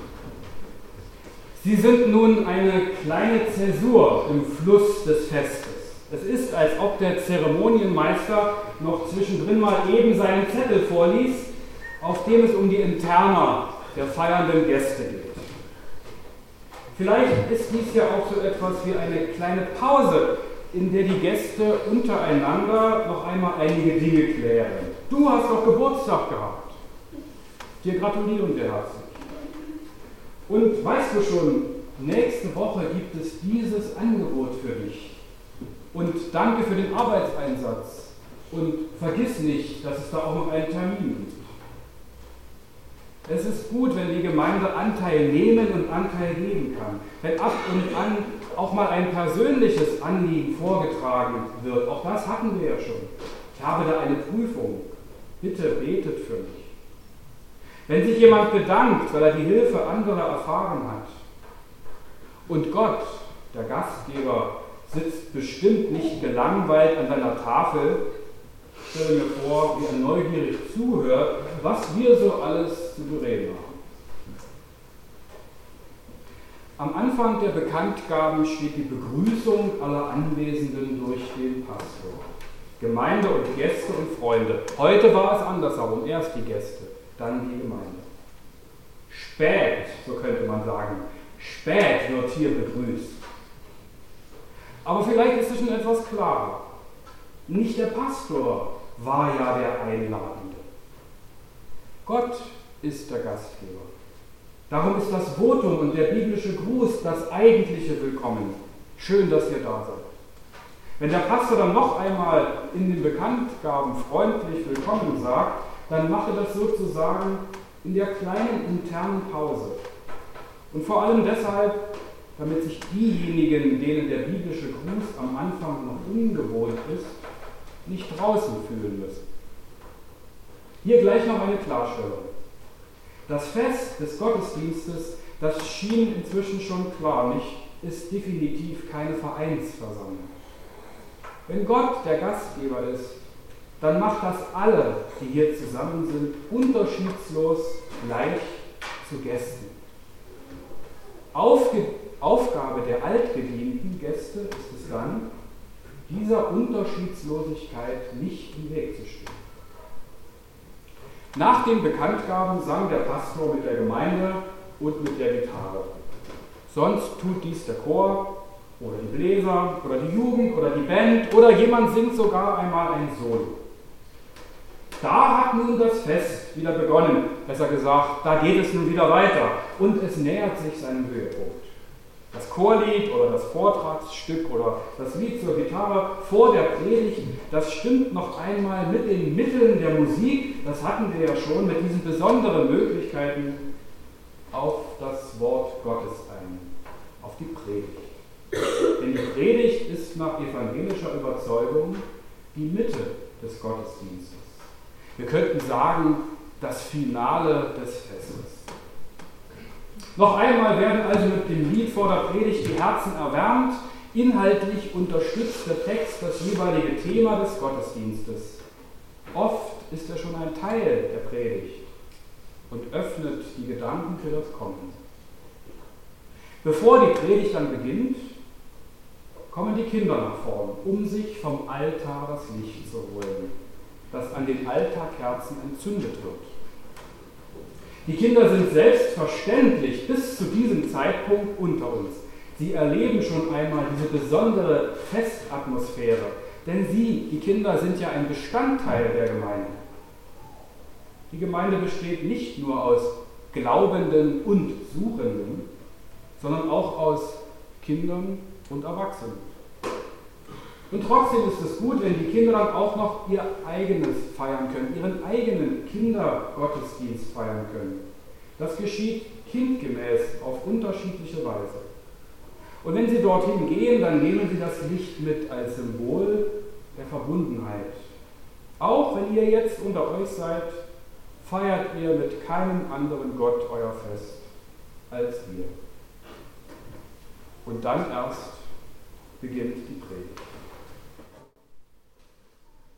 Sie sind nun eine kleine Zäsur im Fluss des Festes. Es ist, als ob der Zeremonienmeister noch zwischendrin mal eben seinen Zettel vorliest, auf dem es um die Interna der feiernden Gäste geht. Vielleicht ist dies ja auch so etwas wie eine kleine Pause, in der die Gäste untereinander noch einmal einige Dinge klären. Du hast doch Geburtstag gehabt. Dir gratulieren wir herzlich. Und weißt du schon, nächste Woche gibt es dieses Angebot für dich. Und danke für den Arbeitseinsatz. Und vergiss nicht, dass es da auch noch einen Termin gibt. Es ist gut, wenn die Gemeinde Anteil nehmen und Anteil geben kann. Wenn ab und an auch mal ein persönliches Anliegen vorgetragen wird. Auch das hatten wir ja schon. Ich habe da eine Prüfung. Bitte betet für mich. Wenn sich jemand bedankt, weil er die Hilfe anderer erfahren hat. Und Gott, der Gastgeber, sitzt bestimmt nicht gelangweilt an seiner Tafel. Ich stelle mir vor, wie er neugierig zuhört, was wir so alles zu bereden haben. Am Anfang der Bekanntgaben steht die Begrüßung aller Anwesenden durch den Pastor. Gemeinde und Gäste und Freunde. Heute war es andersherum. Erst die Gäste, dann die Gemeinde. Spät, so könnte man sagen, spät wird hier begrüßt. Aber vielleicht ist es schon etwas klarer. Nicht der Pastor war ja der Einladende. Gott ist der Gastgeber. Darum ist das Votum und der biblische Gruß das eigentliche Willkommen. Schön, dass ihr da seid. Wenn der Pastor dann noch einmal in den Bekanntgaben freundlich Willkommen sagt, dann mache das sozusagen in der kleinen internen Pause. Und vor allem deshalb, damit sich diejenigen, denen der biblische Gruß am Anfang noch ungewohnt ist, nicht draußen fühlen müssen. Hier gleich noch eine Klarstellung. Das Fest des Gottesdienstes, das schien inzwischen schon klar, ist definitiv keine Vereinsversammlung. Wenn Gott der Gastgeber ist, dann macht das alle, die hier zusammen sind, unterschiedslos gleich zu Gästen. Aufgabe der altgedienten Gäste ist es dann, dieser Unterschiedslosigkeit nicht im Weg zu stehen. Nach den Bekanntgaben sang der Pastor mit der Gemeinde und mit der Gitarre. Sonst tut dies der Chor oder die Bläser oder die Jugend oder die Band oder jemand singt sogar einmal ein Solo. Da hat nun das Fest wieder begonnen, besser gesagt, da geht es nun wieder weiter und es nähert sich seinem Höhepunkt. Das Chorlied oder das Vortragsstück oder das Lied zur Gitarre vor der Predigt, das stimmt noch einmal mit den Mitteln der Musik, das hatten wir ja schon, mit diesen besonderen Möglichkeiten auf das Wort Gottes ein, auf die Predigt. Denn die Predigt ist nach evangelischer Überzeugung die Mitte des Gottesdienstes. Wir könnten sagen, das Finale des Festes. Noch einmal werden also mit dem Lied vor der Predigt die Herzen erwärmt. Inhaltlich unterstützt der Text das jeweilige Thema des Gottesdienstes. Oft ist er schon ein Teil der Predigt und öffnet die Gedanken für das Kommen. Bevor die Predigt dann beginnt, kommen die Kinder nach vorn, um sich vom Altar das Licht zu holen, das an den Altarkerzen entzündet wird. Die Kinder sind selbstverständlich bis zu diesem Zeitpunkt unter uns. Sie erleben schon einmal diese besondere Festatmosphäre, denn sie, die Kinder, sind ja ein Bestandteil der Gemeinde. Die Gemeinde besteht nicht nur aus Glaubenden und Suchenden, sondern auch aus Kindern und Erwachsenen. Und trotzdem ist es gut, wenn die Kinder dann auch noch ihr eigenes feiern können, ihren eigenen Kindergottesdienst feiern können. Das geschieht kindgemäß auf unterschiedliche Weise. Und wenn sie dorthin gehen, dann nehmen sie das Licht mit als Symbol der Verbundenheit. Auch wenn ihr jetzt unter euch seid, feiert ihr mit keinem anderen Gott euer Fest als wir. Und dann erst beginnt die Predigt.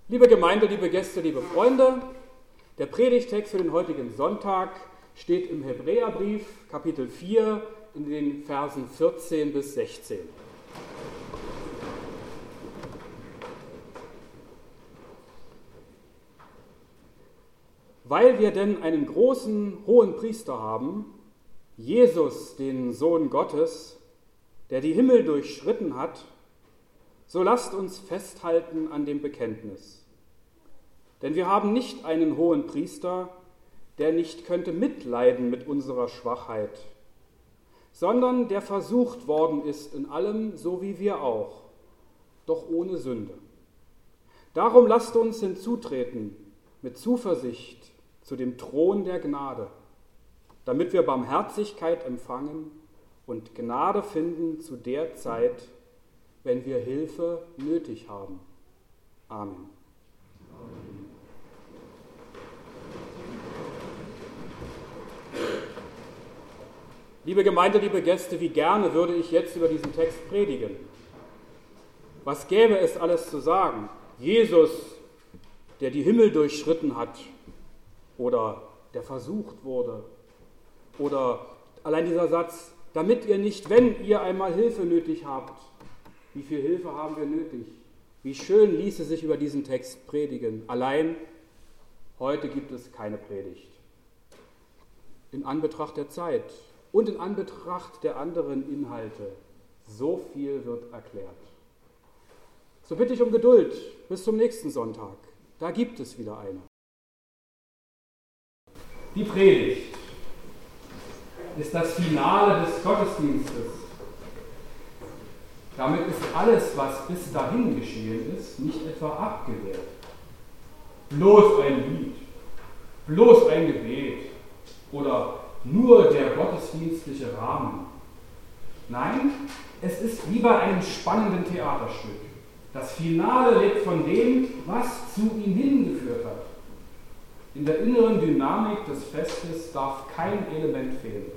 Liebe Gemeinde, liebe Gäste, liebe Freunde, der Predigtext für den heutigen Sonntag steht im Hebräerbrief, Kapitel 4, in den Versen 14 bis 16. Weil wir denn einen großen Hohenpriester haben, Jesus, den Sohn Gottes, der die Himmel durchschritten hat, so lasst uns festhalten an dem Bekenntnis. Denn wir haben nicht einen Hohenpriester, der nicht könnte mitleiden mit unserer Schwachheit, sondern der versucht worden ist in allem, so wie wir auch, doch ohne Sünde. Darum lasst uns hinzutreten mit Zuversicht zu dem Thron der Gnade, damit wir Barmherzigkeit empfangen und Gnade finden zu der Zeit, wenn wir Hilfe nötig haben. Amen. Liebe Gemeinde, liebe Gäste, wie gerne würde ich jetzt über diesen Text predigen. Was gäbe es alles zu sagen? Jesus, der die Himmel durchschritten hat oder der versucht wurde. Oder allein dieser Satz, damit ihr nicht, wenn ihr einmal Hilfe nötig habt. Wie viel Hilfe haben wir nötig? Wie schön ließe sich über diesen Text predigen. Allein heute gibt es keine Predigt. In Anbetracht der Zeit und in Anbetracht der anderen Inhalte, so viel wird erklärt. So bitte ich um Geduld bis zum nächsten Sonntag. Da gibt es wieder eine. Die Predigt ist das Finale des Gottesdienstes. Damit ist alles, was bis dahin geschehen ist, nicht etwa abgewehrt. Bloß ein Lied, bloß ein Gebet oder nur der gottesdienstliche Rahmen. Nein, es ist wie bei einem spannenden Theaterstück. Das Finale lebt von dem, was zu ihm hingeführt hat. In der inneren Dynamik des Festes darf kein Element fehlen.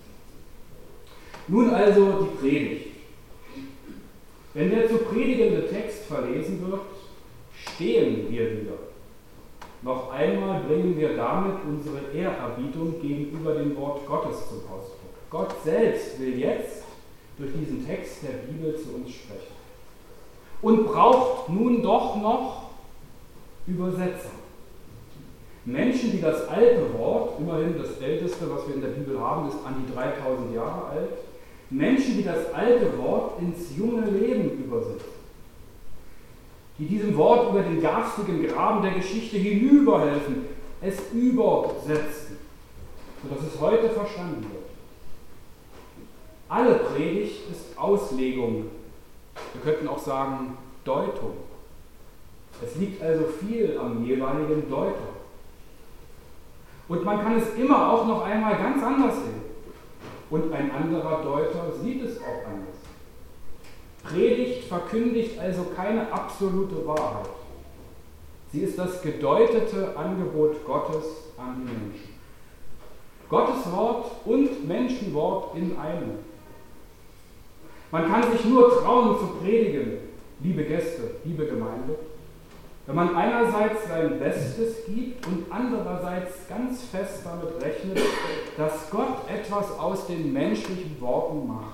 Nun also die Predigt. Wenn der zu predigende Text verlesen wird, stehen wir wieder. Noch einmal bringen wir damit unsere Ehrerbietung gegenüber dem Wort Gottes zum Ausdruck. Gott selbst will jetzt durch diesen Text der Bibel zu uns sprechen und braucht nun doch noch Übersetzer. Menschen, die das alte Wort, immerhin das älteste, was wir in der Bibel haben, ist an die 3000 Jahre alt, Menschen, die das alte Wort ins junge Leben übersetzen, die diesem Wort über den garstigen Graben der Geschichte hinüberhelfen, es übersetzen, sodass es heute verstanden wird. Alle Predigt ist Auslegung, wir könnten auch sagen Deutung. Es liegt also viel am jeweiligen Deuter. Und man kann es immer auch noch einmal ganz anders sehen. Und ein anderer Deuter sieht es auch anders. Predigt verkündigt also keine absolute Wahrheit. Sie ist das gedeutete Angebot Gottes an die Menschen. Gottes Wort und Menschenwort in einem. Man kann sich nur trauen zu predigen, liebe Gäste, liebe Gemeinde, wenn man einerseits sein Bestes gibt und andererseits ganz fest damit rechnet, dass Gott etwas aus den menschlichen Worten macht.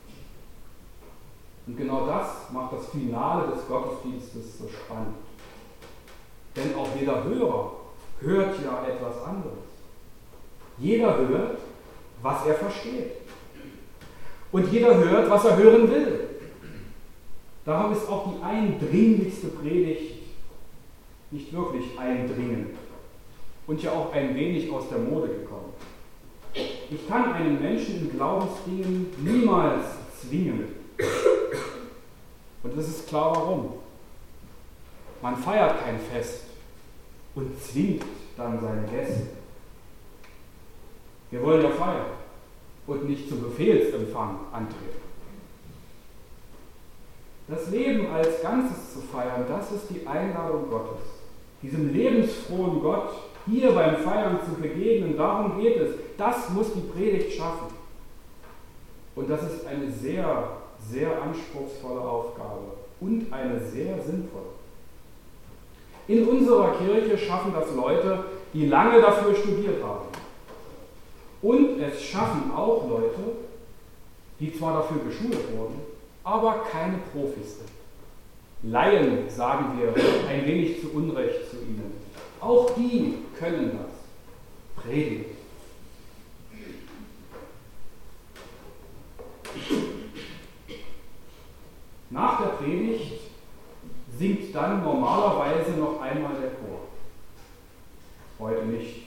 Und genau das macht das Finale des Gottesdienstes so spannend. Denn auch jeder Hörer hört ja etwas anderes. Jeder hört, was er versteht. Und jeder hört, was er hören will. Darum ist auch die eindringlichste Predigt nicht wirklich eindringend und ja auch ein wenig aus der Mode gekommen. Ich kann einen Menschen in Glaubensdingen niemals zwingen. Und es ist klar warum. Man feiert kein Fest und zwingt dann seine Gäste. Wir wollen ja feiern und nicht zum Befehlsempfang antreten. Das Leben als Ganzes zu feiern, das ist die Einladung Gottes. Diesem lebensfrohen Gott hier beim Feiern zu begegnen, darum geht es. Das muss die Predigt schaffen. Und das ist eine sehr, sehr anspruchsvolle Aufgabe und eine sehr sinnvolle. In unserer Kirche schaffen das Leute, die lange dafür studiert haben. Und es schaffen auch Leute, die zwar dafür geschult wurden, aber keine Profis sind. Laien, sagen wir ein wenig zu Unrecht zu ihnen. Auch die können das. Predigen. Nach der Predigt singt dann normalerweise noch einmal der Chor. Heute nicht.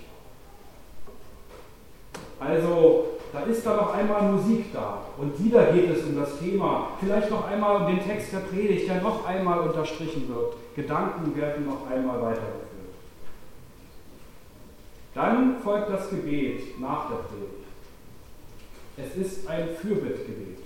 Also, da ist dann noch einmal Musik da und wieder geht es um das Thema, vielleicht noch einmal um den Text der Predigt, der noch einmal unterstrichen wird. Gedanken werden noch einmal weitergeführt. Dann folgt das Gebet nach der Predigt. Es ist ein Fürbittgebet.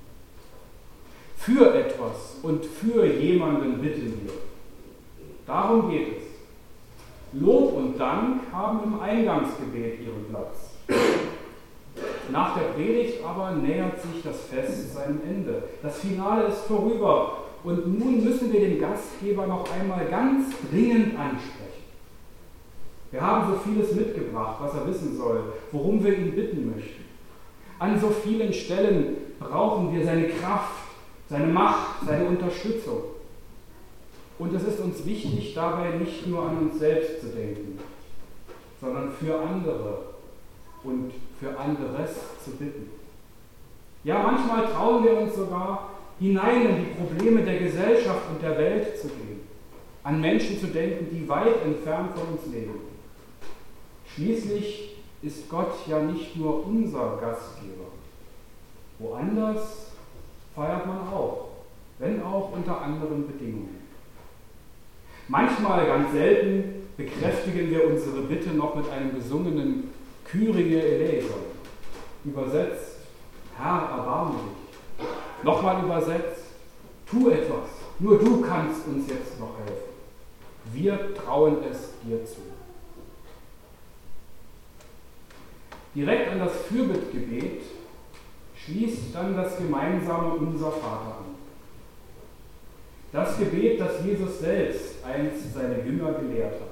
Für etwas und für jemanden bitten wir. Darum geht es. Lob und Dank haben im Eingangsgebet ihren Platz. Nach der Predigt aber nähert sich das Fest seinem Ende. Das Finale ist vorüber und nun müssen wir den Gastgeber noch einmal ganz dringend ansprechen. Wir haben so vieles mitgebracht, was er wissen soll, worum wir ihn bitten möchten. An so vielen Stellen brauchen wir seine Kraft, seine Macht, seine Unterstützung. Und es ist uns wichtig, dabei nicht nur an uns selbst zu denken, sondern für andere und für anderes zu bitten. Ja, manchmal trauen wir uns sogar, hinein in die Probleme der Gesellschaft und der Welt zu gehen, an Menschen zu denken, die weit entfernt von uns leben. Schließlich ist Gott ja nicht nur unser Gastgeber. Woanders feiert man auch, wenn auch unter anderen Bedingungen. Manchmal, ganz selten, bekräftigen wir unsere Bitte noch mit einem gesungenen Kyrie eleison. Übersetzt, Herr, erbarme dich. Nochmal übersetzt, tu etwas, nur du kannst uns jetzt noch helfen. Wir trauen es dir zu. Direkt an das Fürbittgebet schließt dann das gemeinsame Unser Vater an. Das Gebet, das Jesus selbst einst seine Jünger gelehrt hat.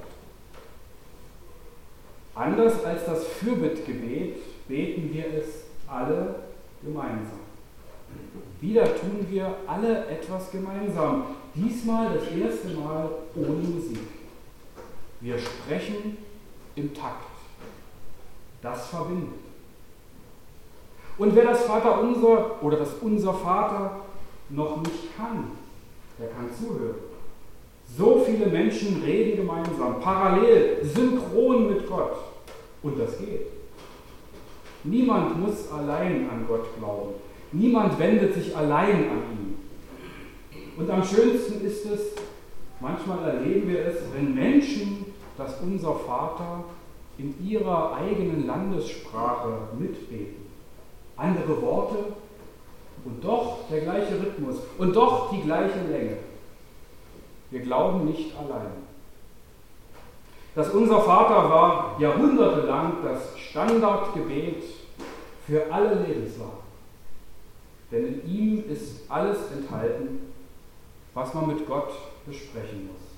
Anders als das Fürbittgebet beten wir es alle gemeinsam. Wieder tun wir alle etwas gemeinsam. Diesmal das erste Mal ohne Musik. Wir sprechen im Takt. Das verbindet. Und wer das Vaterunser oder das Unser Vater noch nicht kann, der kann zuhören. So viele Menschen reden gemeinsam, parallel, synchron mit Gott. Und das geht. Niemand muss allein an Gott glauben. Niemand wendet sich allein an ihn. Und am schönsten ist es, manchmal erleben wir es, wenn Menschen das Unser Vater in ihrer eigenen Landessprache mitbeten. Andere Worte und doch der gleiche Rhythmus und doch die gleiche Länge. Wir glauben nicht allein. Das Unser Vater war jahrhundertelang das Standardgebet für alle Lebenslagen. Denn in ihm ist alles enthalten, was man mit Gott besprechen muss.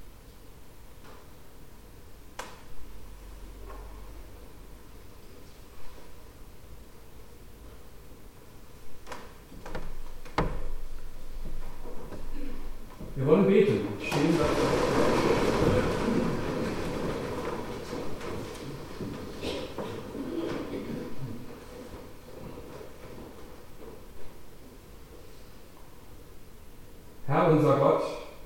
Wir wollen beten und stehen dafür. Herr unser Gott,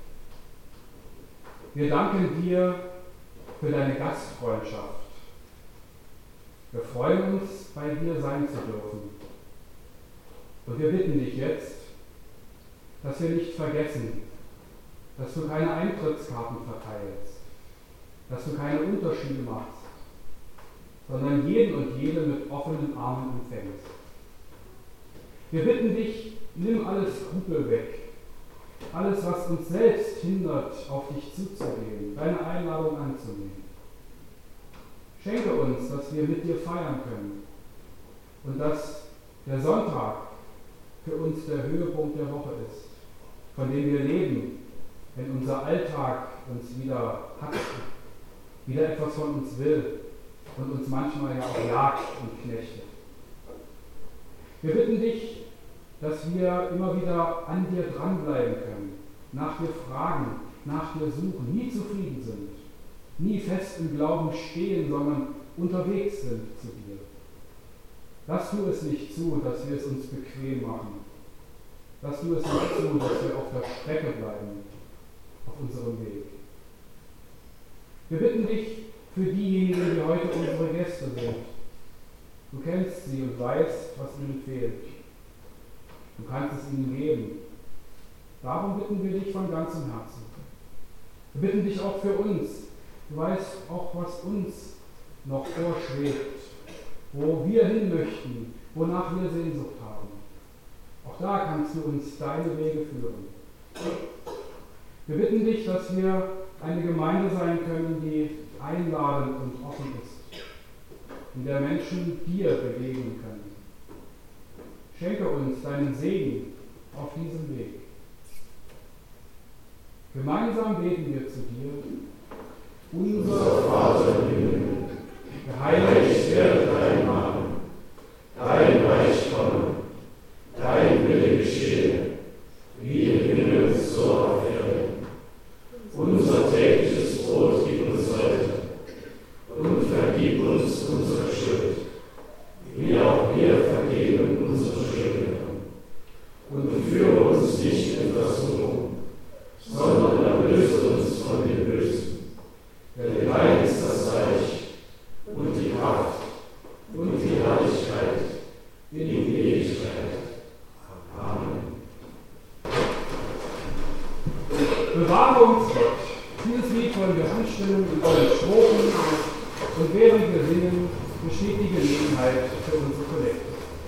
wir danken dir für deine Gastfreundschaft. Wir freuen uns, bei dir sein zu dürfen. Und wir bitten dich jetzt, dass wir nicht vergessen, dass du keine Eintrittskarten verteilst, dass du keine Unterschiede machst, sondern jeden und jede mit offenen Armen empfängst. Wir bitten dich, nimm alles Skrupel weg, alles, was uns selbst hindert, auf dich zuzugehen, deine Einladung anzunehmen. Schenke uns, dass wir mit dir feiern können und dass der Sonntag für uns der Höhepunkt der Woche ist, von dem wir leben, wenn unser Alltag uns wieder hat, wieder etwas von uns will und uns manchmal ja auch jagt und knechtet. Wir bitten dich, dass wir immer wieder an dir dranbleiben können, nach dir fragen, nach dir suchen, nie zufrieden sind, nie fest im Glauben stehen, sondern unterwegs sind zu dir. Lass du es nicht zu, dass wir es uns bequem machen. Lass du es nicht zu, dass wir auf der Strecke bleiben, auf unserem Weg. Wir bitten dich für diejenigen, die heute unsere Gäste sind. Du kennst sie und weißt, was ihnen fehlt. Du kannst es ihnen geben. Darum bitten wir dich von ganzem Herzen. Wir bitten dich auch für uns. Du weißt auch, was uns noch vorschwebt, wo wir hin möchten, wonach wir Sehnsucht haben. Auch da kannst du uns deine Wege führen. Wir bitten dich, dass wir eine Gemeinde sein können, die einladend und offen ist, in der Menschen dir begegnen können. Schenke uns deinen Segen auf diesem Weg. Gemeinsam beten wir zu dir. Unser Vater im Himmel, geheiligt werde dein Name, dein Reich komme, dein Wille geschehe, wie im Himmel so auf Erden. Unser tägliches Brot gib uns heute und vergib uns unsere Schuld, wie auch wir vergeben unseren Schuldnern. Und führe uns nicht in Versuchung, sondern erlöse uns von dem Bösen. Denn dein ist das Reich und die Kraft und die Herrlichkeit in Ewigkeit. Amen. Bewahre uns Gott. Dieses Lied wollen wir anstimmen in allen Strophen und während wir singen, besteht die Gelegenheit für unsere Kollekte.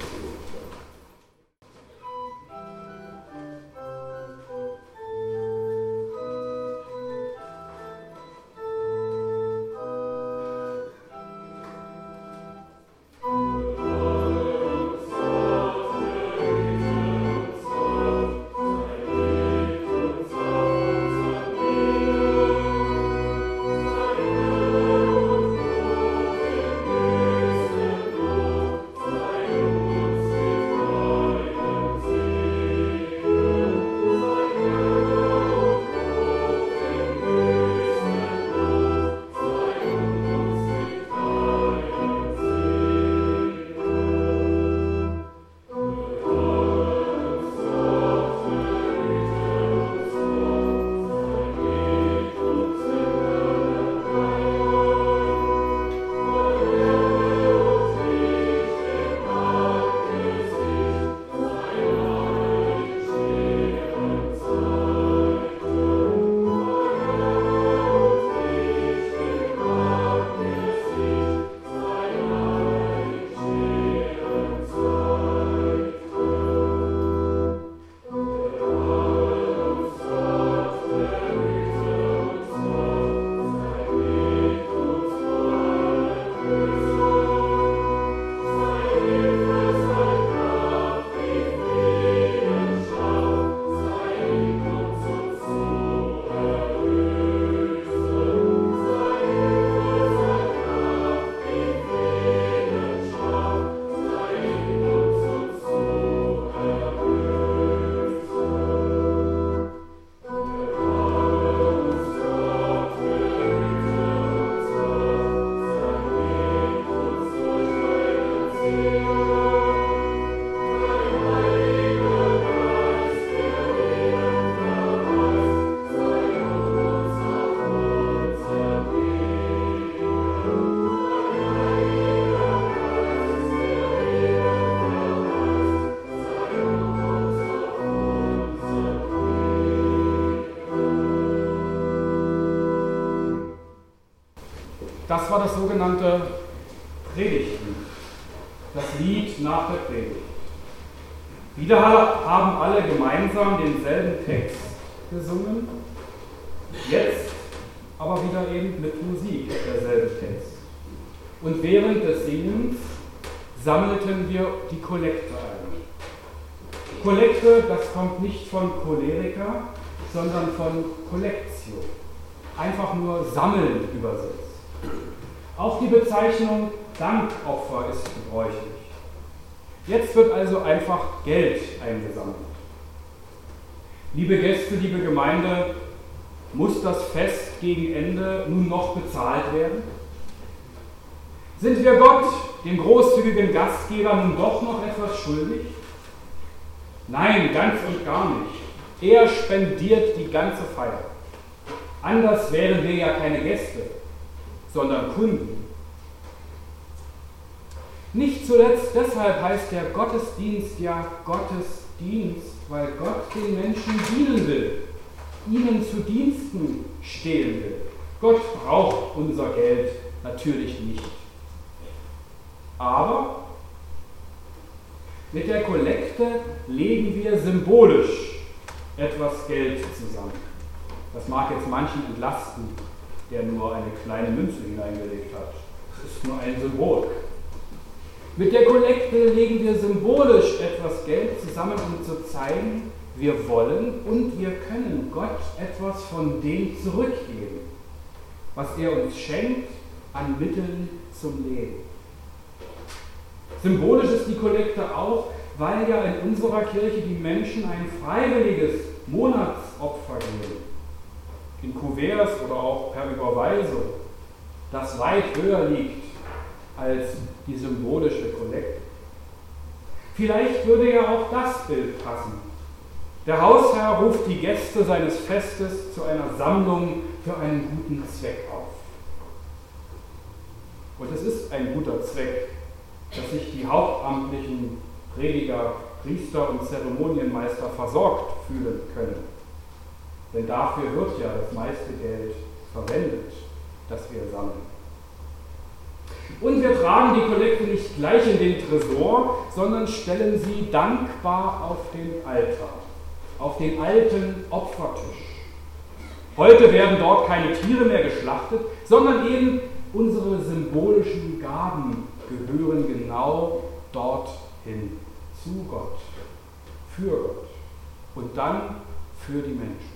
Das war das sogenannte Predigtlied, das Lied nach der Predigt. Wieder haben alle gemeinsam denselben Text gesungen, jetzt aber wieder eben mit Musik derselbe Text. Und während des Singens sammelten wir die Kollekte ein. Kollekte, das kommt nicht von Choleriker, sondern von Collectio. einfach nur Sammeln übersetzt. Auch die Bezeichnung Dankopfer ist gebräuchlich. Jetzt wird also einfach Geld eingesammelt. Liebe Gäste, liebe Gemeinde, muss das Fest gegen Ende nun noch bezahlt werden? Sind wir Gott, dem großzügigen Gastgeber, nun doch noch etwas schuldig? Nein, ganz und gar nicht. Er spendiert die ganze Feier. Anders wären wir ja keine Gäste, sondern Kunden. Nicht zuletzt deshalb heißt der Gottesdienst ja Gottesdienst, weil Gott den Menschen dienen will, ihnen zu Diensten stehen will. Gott braucht unser Geld natürlich nicht. Aber mit der Kollekte legen wir symbolisch etwas Geld zusammen. Das mag jetzt manchen entlasten, der nur eine kleine Münze hineingelegt hat. Das ist nur ein Symbol. Mit der Kollekte legen wir symbolisch etwas Geld zusammen, um zu zeigen, wir wollen und wir können Gott etwas von dem zurückgeben, was er uns schenkt an Mitteln zum Leben. Symbolisch ist die Kollekte auch, weil ja in unserer Kirche die Menschen ein freiwilliges Monatsopfer geben. In Kuverts oder auch per Überweisung, das weit höher liegt als die symbolische Kollekte. Vielleicht würde ja auch das Bild passen. Der Hausherr ruft die Gäste seines Festes zu einer Sammlung für einen guten Zweck auf. Und es ist ein guter Zweck, dass sich die hauptamtlichen Prediger, Priester und Zeremonienmeister versorgt fühlen können. Denn dafür wird ja das meiste Geld verwendet, das wir sammeln. Und wir tragen die Kollekte nicht gleich in den Tresor, sondern stellen sie dankbar auf den Altar, auf den alten Opfertisch. Heute werden dort keine Tiere mehr geschlachtet, sondern eben unsere symbolischen Gaben gehören genau dorthin, zu Gott, für Gott und dann für die Menschen.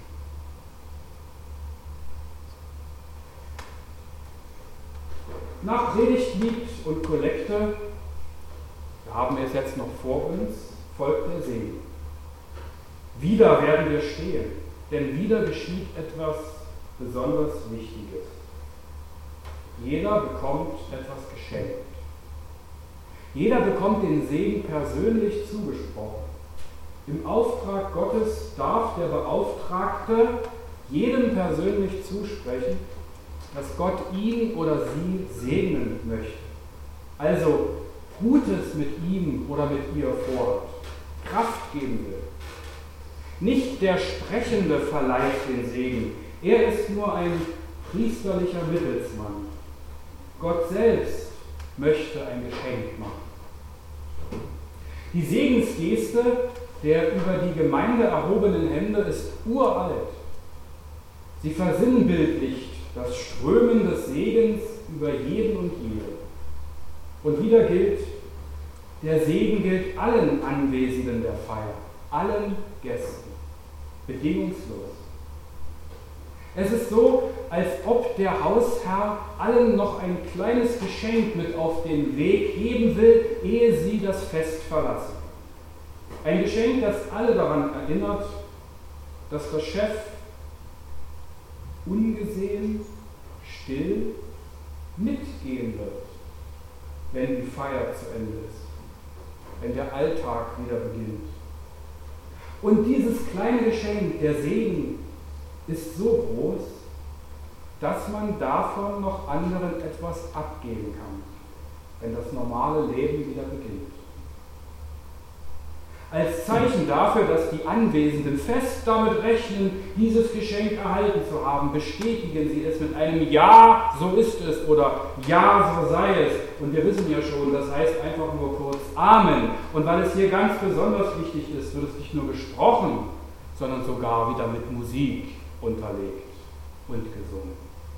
Nach Predigtlied und Kollekte, wir haben es jetzt noch vor uns, folgt der Segen. Wieder werden wir stehen, denn wieder geschieht etwas besonders Wichtiges. Jeder bekommt etwas geschenkt. Jeder bekommt den Segen persönlich zugesprochen. Im Auftrag Gottes darf der Beauftragte jedem persönlich zusprechen, dass Gott ihn oder sie segnen möchte. Also Gutes mit ihm oder mit ihr vorhat, Kraft geben will. Nicht der Sprechende verleiht den Segen, er ist nur ein priesterlicher Mittelsmann. Gott selbst möchte ein Geschenk machen. Die Segensgeste der über die Gemeinde erhobenen Hände ist uralt. Sie versinnbildlicht das Strömen des Segens über jeden und jede. Und wieder gilt, der Segen gilt allen Anwesenden der Feier, allen Gästen, bedingungslos. Es ist so, als ob der Hausherr allen noch ein kleines Geschenk mit auf den Weg geben will, ehe sie das Fest verlassen. Ein Geschenk, das alle daran erinnert, dass der Chef ungesehen, still mitgehen wird, wenn die Feier zu Ende ist, wenn der Alltag wieder beginnt. Und dieses kleine Geschenk, der Segen, ist so groß, dass man davon noch anderen etwas abgeben kann, wenn das normale Leben wieder beginnt. Als Zeichen dafür, dass die Anwesenden fest damit rechnen, dieses Geschenk erhalten zu haben, bestätigen sie es mit einem Ja, so ist es oder Ja, so sei es. Und wir wissen ja schon, das heißt einfach nur kurz Amen. Und weil es hier ganz besonders wichtig ist, wird es nicht nur gesprochen, sondern sogar wieder mit Musik unterlegt und gesungen.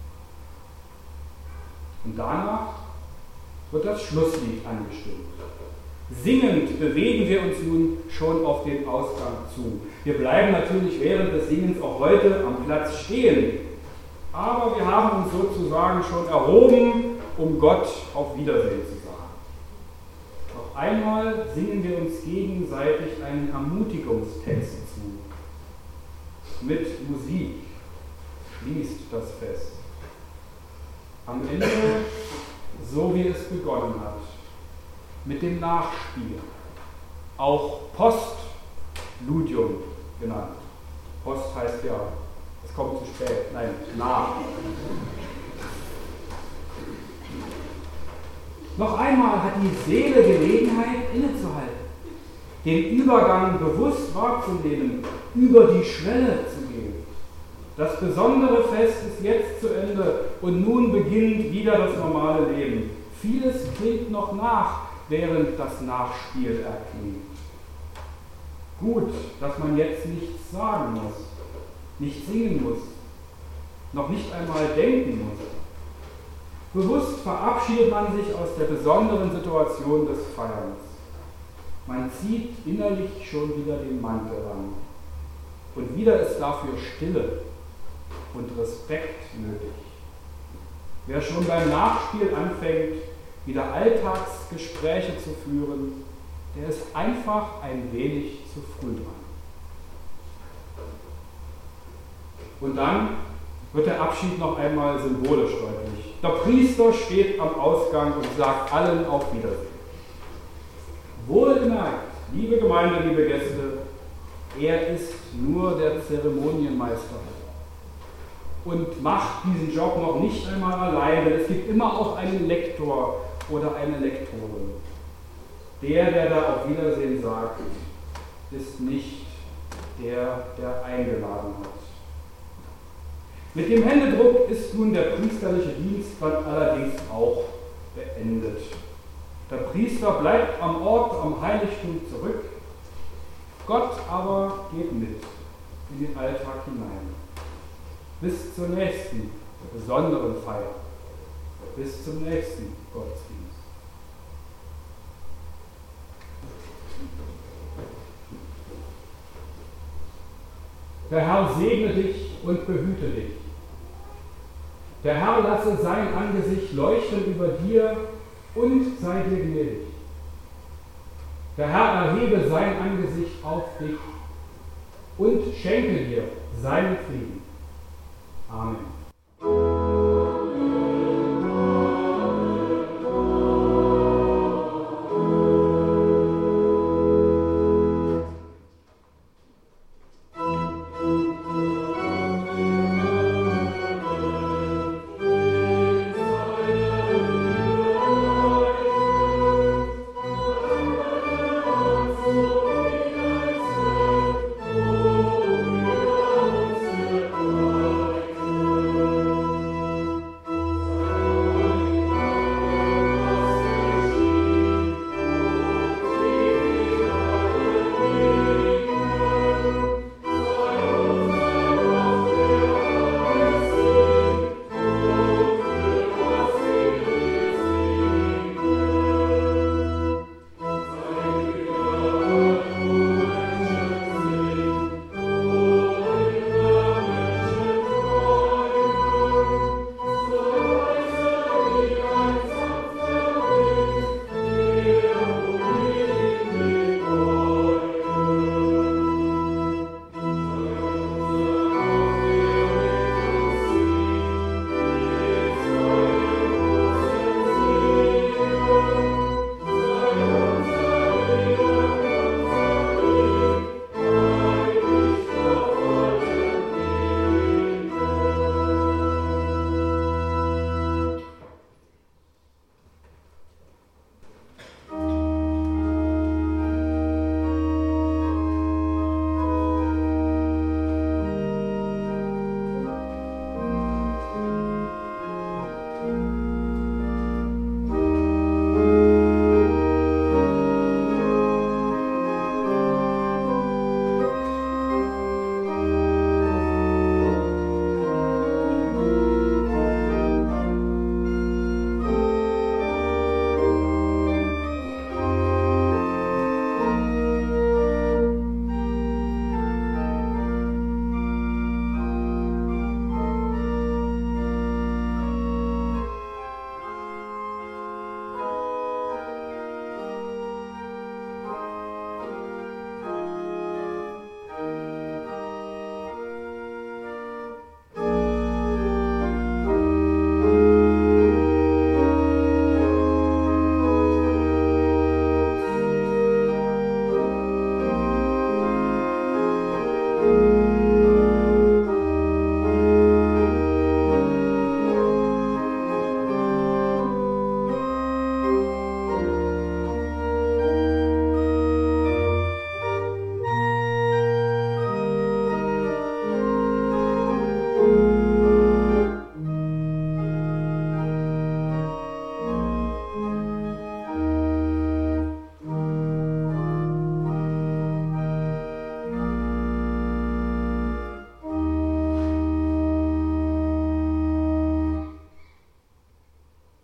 Und danach wird das Schlusslied angestimmt. Singend bewegen wir uns nun schon auf den Ausgang zu. Wir bleiben natürlich während des Singens auch heute am Platz stehen, aber wir haben uns sozusagen schon erhoben, um Gott auf Wiedersehen zu sagen. Noch einmal singen wir uns gegenseitig einen Ermutigungstext zu. Mit Musik schließt das Fest. Am Ende, so wie es begonnen hat, mit dem Nachspiel, auch Postludium genannt. Post heißt ja, es kommt zu spät, nein, nach. Noch einmal hat die Seele Gelegenheit, innezuhalten, den Übergang bewusst wahrzunehmen, über die Schwelle zu gehen. Das besondere Fest ist jetzt zu Ende und nun beginnt wieder das normale Leben. Vieles klingt noch nach, während das Nachspiel erklingt. Gut, dass man jetzt nichts sagen muss, nicht singen muss, noch nicht einmal denken muss. Bewusst verabschiedet man sich aus der besonderen Situation des Feierns. Man zieht innerlich schon wieder den Mantel an. Und wieder ist dafür Stille und Respekt nötig. Wer schon beim Nachspiel anfängt, wieder Alltagsgespräche zu führen, der ist einfach ein wenig zu früh dran. Und dann wird der Abschied noch einmal symbolisch deutlich. Der Priester steht am Ausgang und sagt allen auf Wiedersehen. Wohlgemerkt, liebe Gemeinde, liebe Gäste, er ist nur der Zeremonienmeister und macht diesen Job noch nicht einmal alleine. Es gibt immer auch einen Lektor oder eine Lektorin. Der da auf Wiedersehen sagt, ist nicht der eingeladen hat. Mit dem Händedruck ist nun der priesterliche Dienst dann allerdings auch beendet. Der Priester bleibt am Ort, am Heiligtum zurück. Gott aber geht mit in den Alltag hinein. Bis zur nächsten besonderen Feier. Bis zum nächsten Gottesdienst. Der Herr segne dich und behüte dich. Der Herr lasse sein Angesicht leuchten über dir und sei dir gnädig. Der Herr erhebe sein Angesicht auf dich und schenke dir seinen Frieden. Amen.